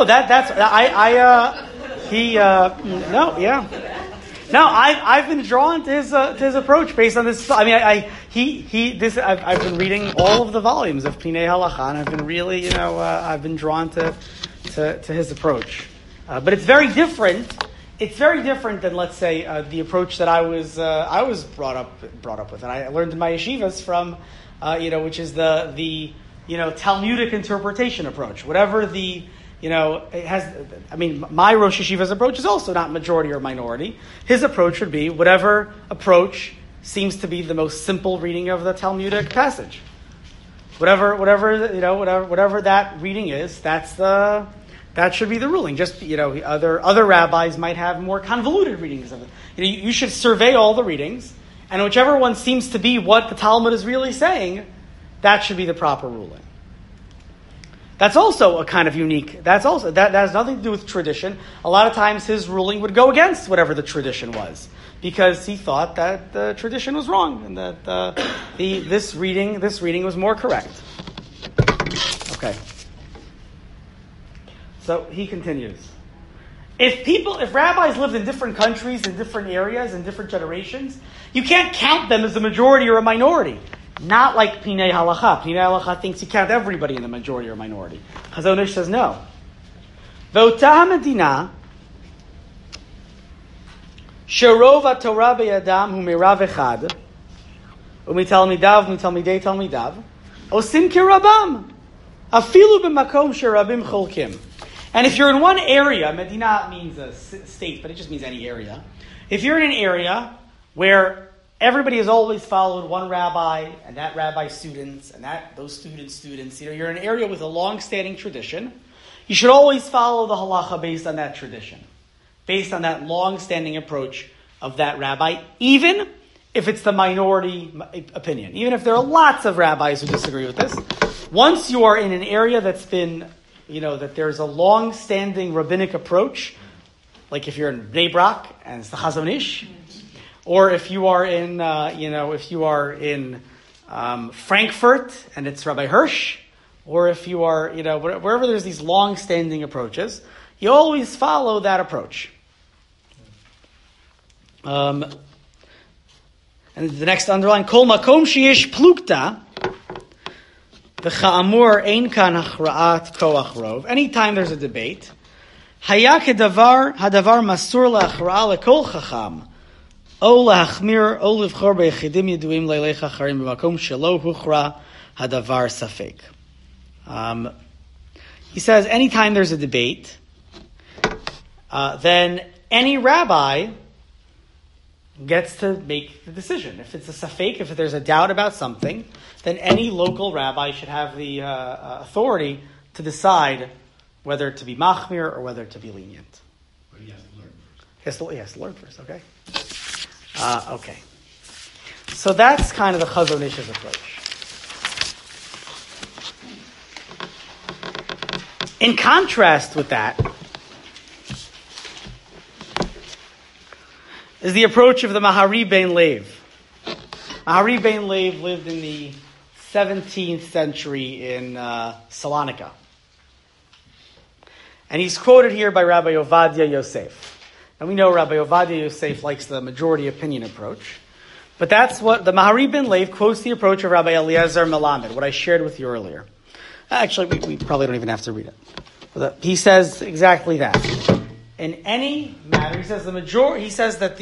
I've been drawn to his approach based on this. I mean, I've been reading all of the volumes of Pninei Halacha, and I've been really, I've been drawn to his approach. But it's very different. It's very different than, let's say, the approach that I was brought up with, and I learned in my yeshivas from, which is the Talmudic interpretation approach. Whatever the, it has, my Rosh Yeshiva's approach is also not majority or minority. His approach would be whatever approach seems to be the most simple reading of the Talmudic passage. Whatever that reading is, that should be the ruling. Just, other rabbis might have more convoluted readings of it. You should survey all the readings, and whichever one seems to be what the Talmud is really saying, that should be the proper ruling. That's also a kind of unique. That has nothing to do with tradition. A lot of times his ruling would go against whatever the tradition was, because he thought that the tradition was wrong and that this reading was more correct. Okay. So he continues. If rabbis lived in different countries, in different areas, in different generations, you can't count them as a majority or a minority. Not like Pninei Halacha. Pninei Halacha thinks you count everybody in the majority or minority. Chazon Ish says no. V'otah medina sherov haTorah beyadam hu merav echad umitalmidav umitalmidei talmidav osim kirabam afilu b'makom sherabim cholkim. And if you're in one area, medina means a state, but it just means any area. If you're in an area where everybody has always followed one rabbi and that rabbi's students and those students. You're in an area with a long-standing tradition. You should always follow the halacha based on that tradition, based on that long-standing approach of that rabbi, even if it's the minority opinion, even if there are lots of rabbis who disagree with this. Once you are in an area that's been, that there's a long-standing rabbinic approach, like if you're in Bnei Brak and it's the Chazon Ish, or if you are in, Frankfurt and it's Rabbi Hirsch, or if you are, wherever there's these long-standing approaches, you always follow that approach. And the next underline, Kol makom sheyesh plukta, v'cha'amur ein kan achra'at koach rov. Anytime there's a debate, haya hadavar masur la'achra'a lekol chacham. O lahachmir, o livchor be'echidim yeduim leilech acharim b'makom shelo huchra hadavar safek. He says, anytime there's a debate, then any rabbi gets to make the decision. If it's a safek, if there's a doubt about something, then any local rabbi should have the authority to decide whether to be machmir or whether to be lenient. But he has to learn first. He has to learn first, okay? Okay. So that's kind of the Chazon Ish's approach. In contrast with that is the approach of the Mahari Ben Lev. Mahari Ben Lev lived in the 17th century in Salonika. And he's quoted here by Rabbi Ovadia Yosef. And we know Rabbi Ovadia Yosef likes the majority opinion approach. But that's what the Mahari Ben Lev quotes the approach of Rabbi Eliezer Melamed, what I shared with you earlier. Actually, we probably don't even have to read it. He says exactly that. In any matter, he says that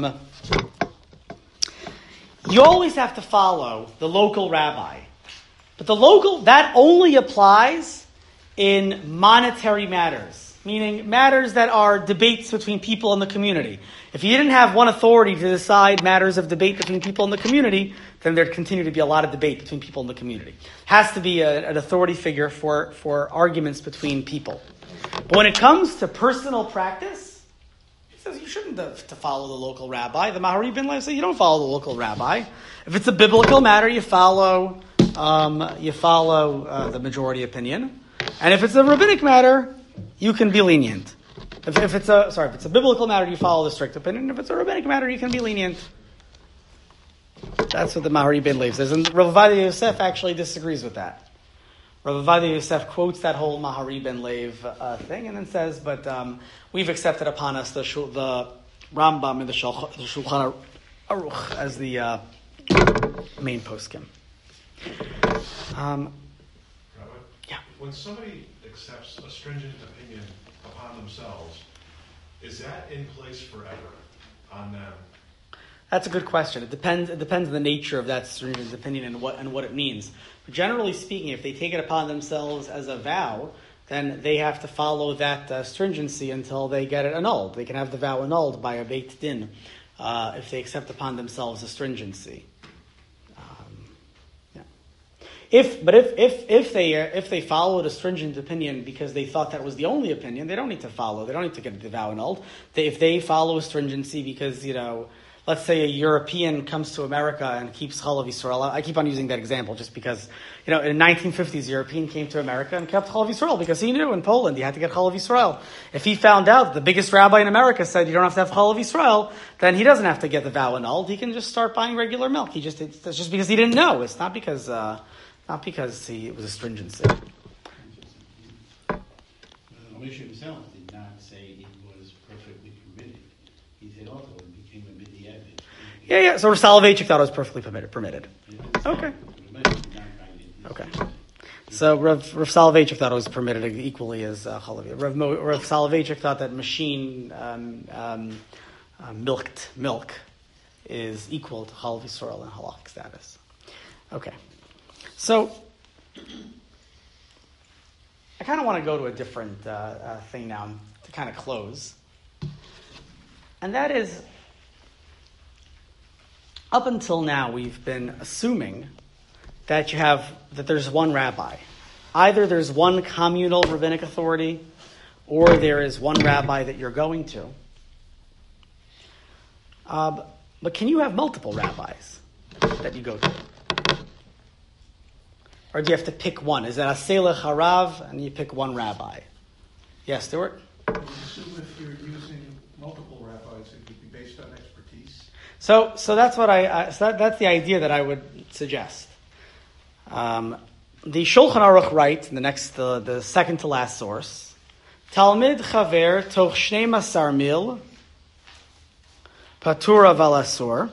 you always have to follow the local rabbi. But that only applies in monetary matters, meaning matters that are debates between people in the community. If you didn't have one authority to decide matters of debate between people in the community, then there'd continue to be a lot of debate between people in the community. Has to be an authority figure for arguments between people. But when it comes to personal practice, he says you shouldn't have to follow the local rabbi. The Mahari Ben Lev says you don't follow the local rabbi. If it's a biblical matter, you follow the majority opinion. And if it's a rabbinic matter, you can be lenient. If it's a biblical matter, you follow the strict opinion. If it's a rabbinic matter, you can be lenient. That's what the Mahari Ben Lev says. And Rav Ovadia Yosef actually disagrees with that. Rav Ovadia Yosef quotes that whole Mahari Ben Lev thing and then says, but we've accepted upon us the Rambam and the Shulchan Aruch as the main poskim. Yeah. When somebody accepts a stringent opinion upon themselves, is that in place forever on them? That's a good question. It depends on the nature of that stringent opinion and what it means. But generally speaking, if they take it upon themselves as a vow, then they have to follow that stringency until they get it annulled. They can have the vow annulled by a Beit Din if they accept upon themselves a stringency. If they followed a stringent opinion because they thought that was the only opinion, they don't need to follow. They don't need to get the vow annulled. If they follow a stringency because, let's say a European comes to America and keeps Chalav Yisrael. I keep on using that example just because, in the 1950s, a European came to America and kept Chalav Yisrael because he knew in Poland you had to get Chalav Yisrael. If he found out the biggest rabbi in America said you don't have to have Chalav Yisrael, then he doesn't have to get the vow annulled. He can just start buying regular milk. It's just because he didn't know. It's not because it was a stringency. Moshe himself did not say it was perfectly permitted. He said also it became a b'diavad. Yeah. So Rav Soloveitchik thought it was perfectly permitted. Okay. Okay. So Rav Soloveitchik thought it was permitted equally as Chalav. Rav Soloveitchik thought that machine milked milk is equal to Chalav Yisrael in halachic status. Okay. So, I kind of want to go to a different thing now to kind of close. And that is, up until now, we've been assuming that there's one rabbi. Either there's one communal rabbinic authority, or there is one rabbi that you're going to. But can you have multiple rabbis that you go to? Or do you have to pick one? Is that a Selech Harav and you pick one rabbi? Yes, Stuart? I assume if you're using multiple rabbis, it would be based on expertise. So that's what that's the idea that I would suggest. The Shulchan Aruch writes in the second to last source, Talmid Chaver Toch Shnei Masar Mil Patura Valasur.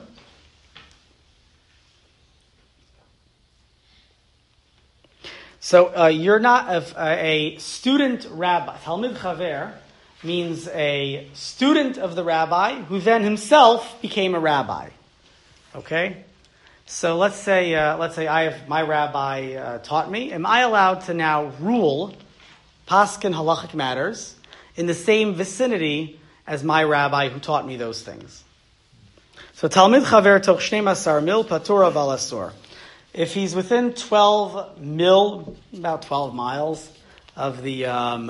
So you're not a student rabbi. Talmid Chaver means a student of the rabbi who then himself became a rabbi. Okay? So let's say my rabbi taught me. Am I allowed to now rule paskin halachic matters in the same vicinity as my rabbi who taught me those things? So Talmid Chaver toch 12 mil patur aval asur. If he's within 12 mil, about 12 miles of the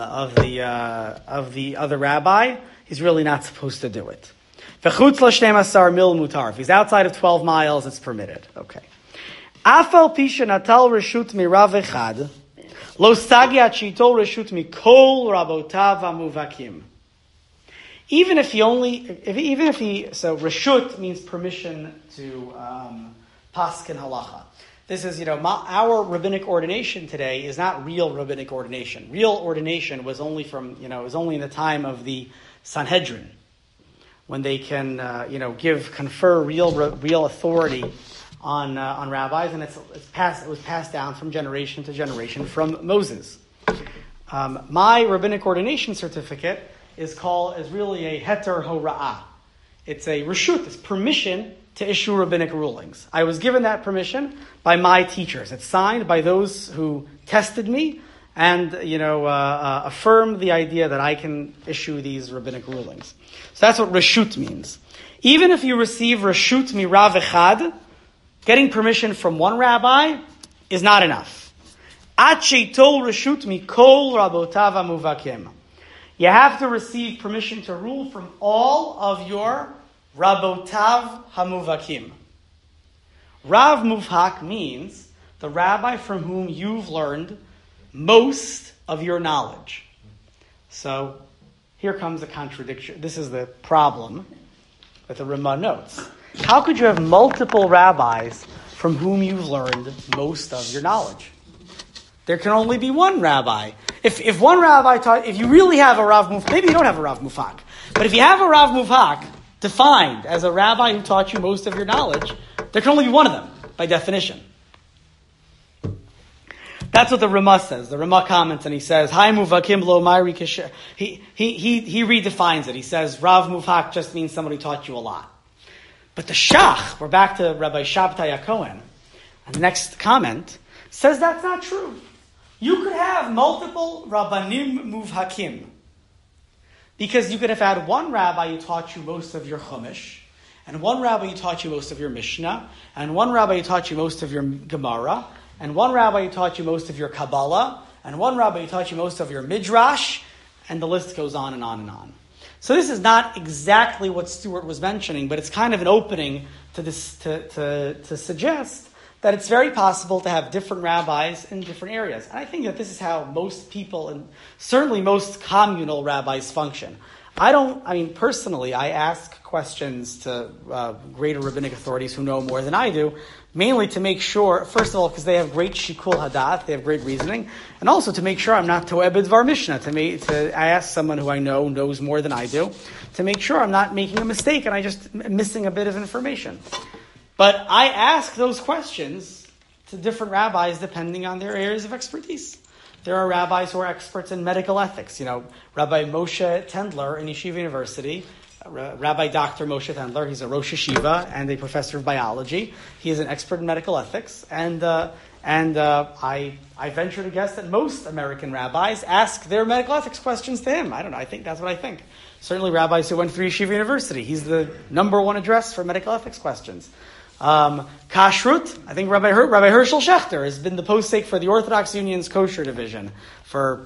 other rabbi, he's really not supposed to do it. V'chutz la mil mutar. If he's outside of 12 miles, it's permitted. Okay. Afal pisha natal reshut mirav echad, lo stagiat shitol reshut mikol rabotav amuvakim. Even if he, so reshut means permission to paskin halacha. This is, our rabbinic ordination today is not real rabbinic ordination. Real ordination was only in the time of the Sanhedrin, when they can, confer real authority on rabbis, and it was passed down from generation to generation from Moses. My rabbinic ordination certificate is really a heter hora'ah. It's a reshut, it's permission to issue rabbinic rulings. I was given that permission by my teachers. It's signed by those who tested me and, affirmed the idea that I can issue these rabbinic rulings. So that's what reshut means. Even if you receive reshut mirav echad, getting permission from one rabbi is not enough. Ad sheitol reshut mikol rabotav amuvakim. You have to receive permission to rule from all of your Rabotav Hamuvakim. Rav Muvhak means the rabbi from whom you've learned most of your knowledge. So here comes a contradiction. This is the problem that the Ramah notes. How could you have multiple rabbis from whom you've learned most of your knowledge? There can only be one rabbi. If one rabbi taught, if you really have a Rav Muvhak, maybe you don't have a Rav Muvhak, but if you have a Rav Muvhak defined as a rabbi who taught you most of your knowledge, there can only be one of them, by definition. That's what the Ramah says. The Ramah comments and he says, Hai Muvakim lo Mairi Kesher. He redefines it. He says, Rav Muvhak just means somebody who taught you a lot. But the Shach, we're back to Rabbi Shabtai Cohen, and the next comment says that's not true. You could have multiple Rabbanim Muvhakim, because you could have had one rabbi who taught you most of your Chumash, and one rabbi who taught you most of your Mishnah, and one rabbi who taught you most of your Gemara, and one rabbi who taught you most of your Kabbalah, and one rabbi who taught you most of your Midrash, and the list goes on and on and on. So this is not exactly what Stuart was mentioning, but it's kind of an opening to this to suggest that it's very possible to have different rabbis in different areas. And I think that this is how most people, and certainly most communal rabbis, function. Personally, I ask questions to greater rabbinic authorities who know more than I do, mainly to make sure, first of all, because they have great shikul hadat, they have great reasoning, and also to make sure I'm not to'ebed var mishnah. I ask someone who I know knows more than I do, to make sure I'm not making a mistake and I just missing a bit of information. But I ask those questions to different rabbis depending on their areas of expertise. There are rabbis who are experts in medical ethics. Rabbi Moshe Tendler in Yeshiva University, Rabbi Dr. Moshe Tendler, he's a Rosh Yeshiva and a professor of biology. He is an expert in medical ethics. And I venture to guess that most American rabbis ask their medical ethics questions to him. I don't know. I think that's what I think. Certainly rabbis who went through Yeshiva University. He's the number one address for medical ethics questions. Kashrut, I think Rabbi Herschel Schechter has been the posek for the Orthodox Union's kosher division for,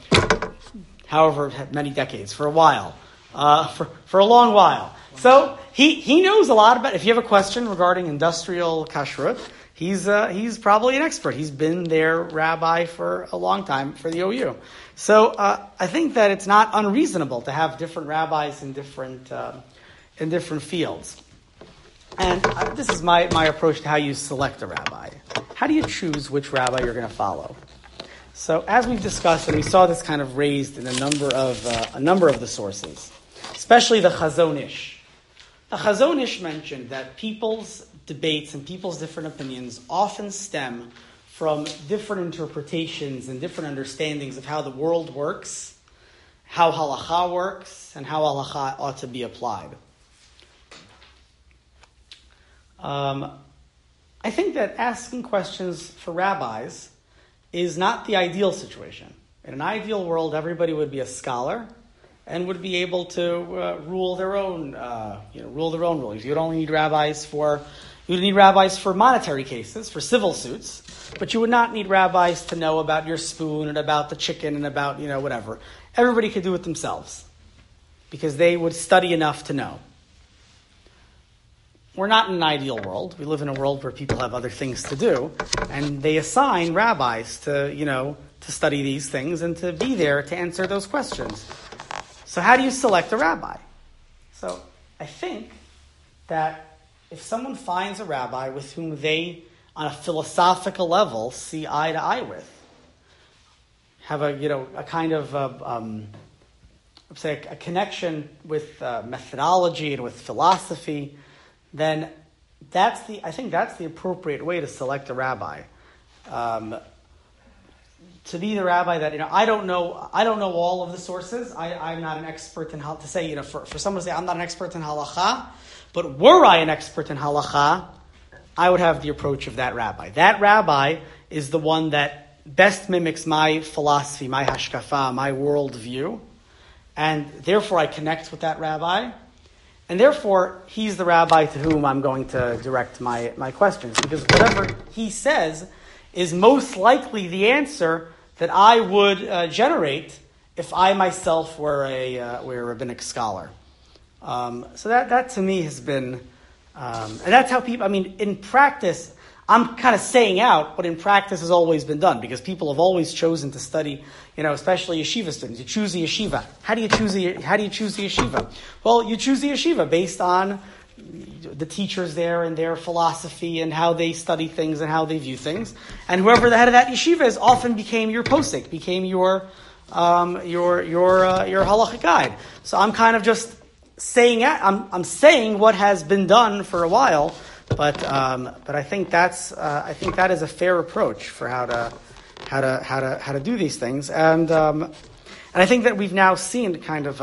however many decades, for a while, for a long while. So he knows a lot about, if you have a question regarding industrial kashrut, he's probably an expert. He's been their rabbi for a long time for the OU. So, I think that it's not unreasonable to have different rabbis in different fields. And this is my approach to how you select a rabbi. How do you choose which rabbi you're going to follow? So as we've discussed, and we saw this kind of raised in a number of the sources, especially the Chazon Ish. The Chazon Ish mentioned that people's debates and people's different opinions often stem from different interpretations and different understandings of how the world works, how halacha works, and how halacha ought to be applied. I think that asking questions for rabbis is not the ideal situation. In an ideal world, everybody would be a scholar, and would be able to rule their own rulings. You'd only need rabbis for monetary cases, for civil suits, but you would not need rabbis to know about your spoon and about the chicken and about whatever. Everybody could do it themselves because they would study enough to know. We're not in an ideal world. We live in a world where people have other things to do, and they assign rabbis to study these things and to be there to answer those questions. So how do you select a rabbi? So I think that if someone finds a rabbi with whom they, on a philosophical level, see eye to eye with, have a kind of a connection with methodology and with philosophy, then I think that's the appropriate way to select a rabbi. To be the rabbi that I don't know all of the sources. I'm not an expert in to say for someone to say I'm not an expert in halacha, but were I an expert in halacha, I would have the approach of that rabbi. That rabbi is the one that best mimics my philosophy, my hashkafa, my worldview, and therefore I connect with that rabbi, and therefore he's the rabbi to whom I'm going to direct my questions, because whatever he says is most likely the answer that I would generate if I myself were a rabbinic scholar. So that to me has been, and that's how people. In practice, I'm kind of saying out what in practice has always been done, because people have always chosen to study, especially yeshiva students. You choose a yeshiva. How do you choose a yeshiva? Well, you choose a yeshiva based on the teachers there and their philosophy and how they study things and how they view things. And whoever the head of that yeshiva is often became your posek, became your halachic guide. So I'm kind of just saying I'm saying what has been done for a while, but I think that is a fair approach for how to do these things. And I think that we've now seen kind of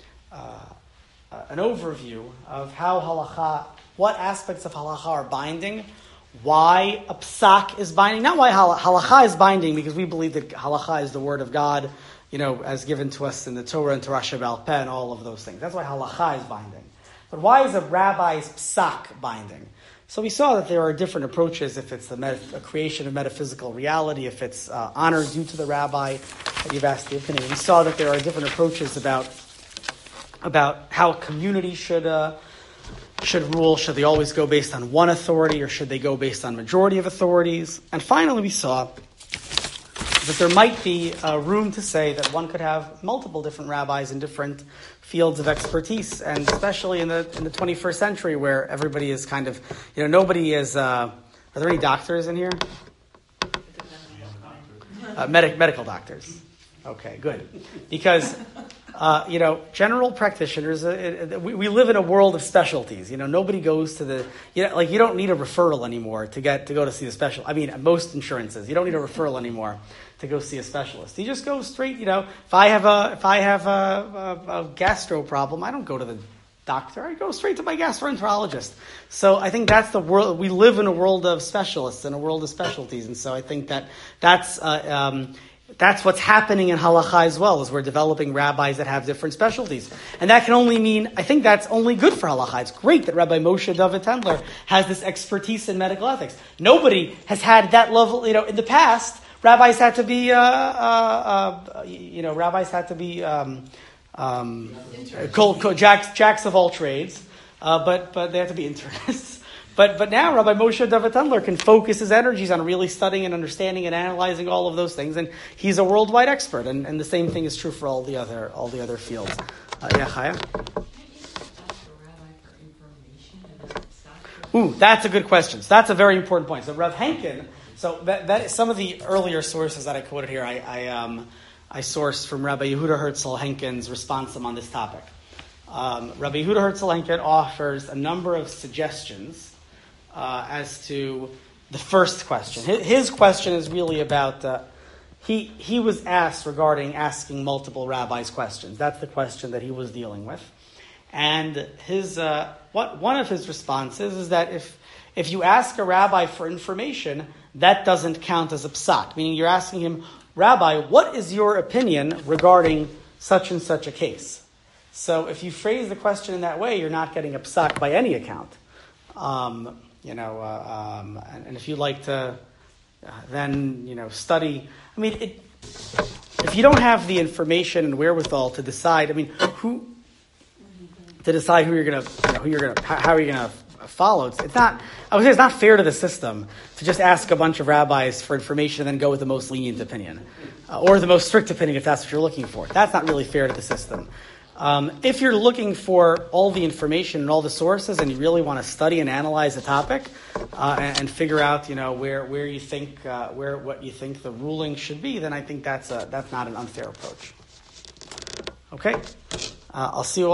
an overview of how halacha, what aspects of halacha are binding, why a psak is binding, not why halacha is binding, because we believe that halacha is the word of God, as given to us in the Torah and Torah Sheba'al Peh and all of those things. That's why halacha is binding. But why is a rabbi's psak binding? So we saw that there are different approaches, if it's a creation of metaphysical reality, if it's honor due to the rabbi, that you've asked the opinion. We saw that there are different approaches about how a community should rule. Should they always go based on one authority, or should they go based on majority of authorities? And finally, we saw that there might be room to say that one could have multiple different rabbis in different fields of expertise, and especially in the 21st century, where everybody is kind of, nobody is. Are there any doctors in here? Medical doctors. Okay, good, because. General practitioners, we live in a world of specialties. Nobody goes to you don't need a referral anymore to go to see a specialist. Most insurances, you don't need a referral anymore to go see a specialist. You just go straight, if I have a gastro problem, I don't go to the doctor. I go straight to my gastroenterologist. So I think that's the world. We live in a world of specialists and a world of specialties. And so I think that's what's happening in halacha as well, is we're developing rabbis that have different specialties. And that can only mean, I think that's only good for halacha. It's great that Rabbi Moshe David Tendler has this expertise in medical ethics. Nobody has had that level, in the past, rabbis had to be, jacks of all trades, but they have to be internists. But now Rabbi Moshe David Tendler can focus his energies on really studying and understanding and analyzing all of those things, and he's a worldwide expert. And the same thing is true for all the other fields. Chaya? Ooh, that's a good question. So that's a very important point. So Rav Henkin. So that some of the earlier sources that I quoted here, I sourced from Rabbi Yehuda Herzl Henkin's responsum on this topic. Rabbi Yehuda Herzl Henkin offers a number of suggestions as to the first question. His question is really about, he was asked regarding asking multiple rabbis questions. That's the question that he was dealing with. And his one of his responses is that if you ask a rabbi for information, that doesn't count as a psak. Meaning you're asking him, Rabbi, what is your opinion regarding such and such a case? So if you phrase the question in that way, you're not getting a psak by any account. And if you'd like to then, study, if you don't have the information and wherewithal to decide, how you're going to follow. It's not. I would say it's not fair to the system to just ask a bunch of rabbis for information and then go with the most lenient opinion or the most strict opinion if that's what you're looking for. That's not really fair to the system. If you're looking for all the information and all the sources, and you really want to study and analyze the topic and figure out, where you think what you think the ruling should be, then I think that's not an unfair approach. Okay, I'll see you all.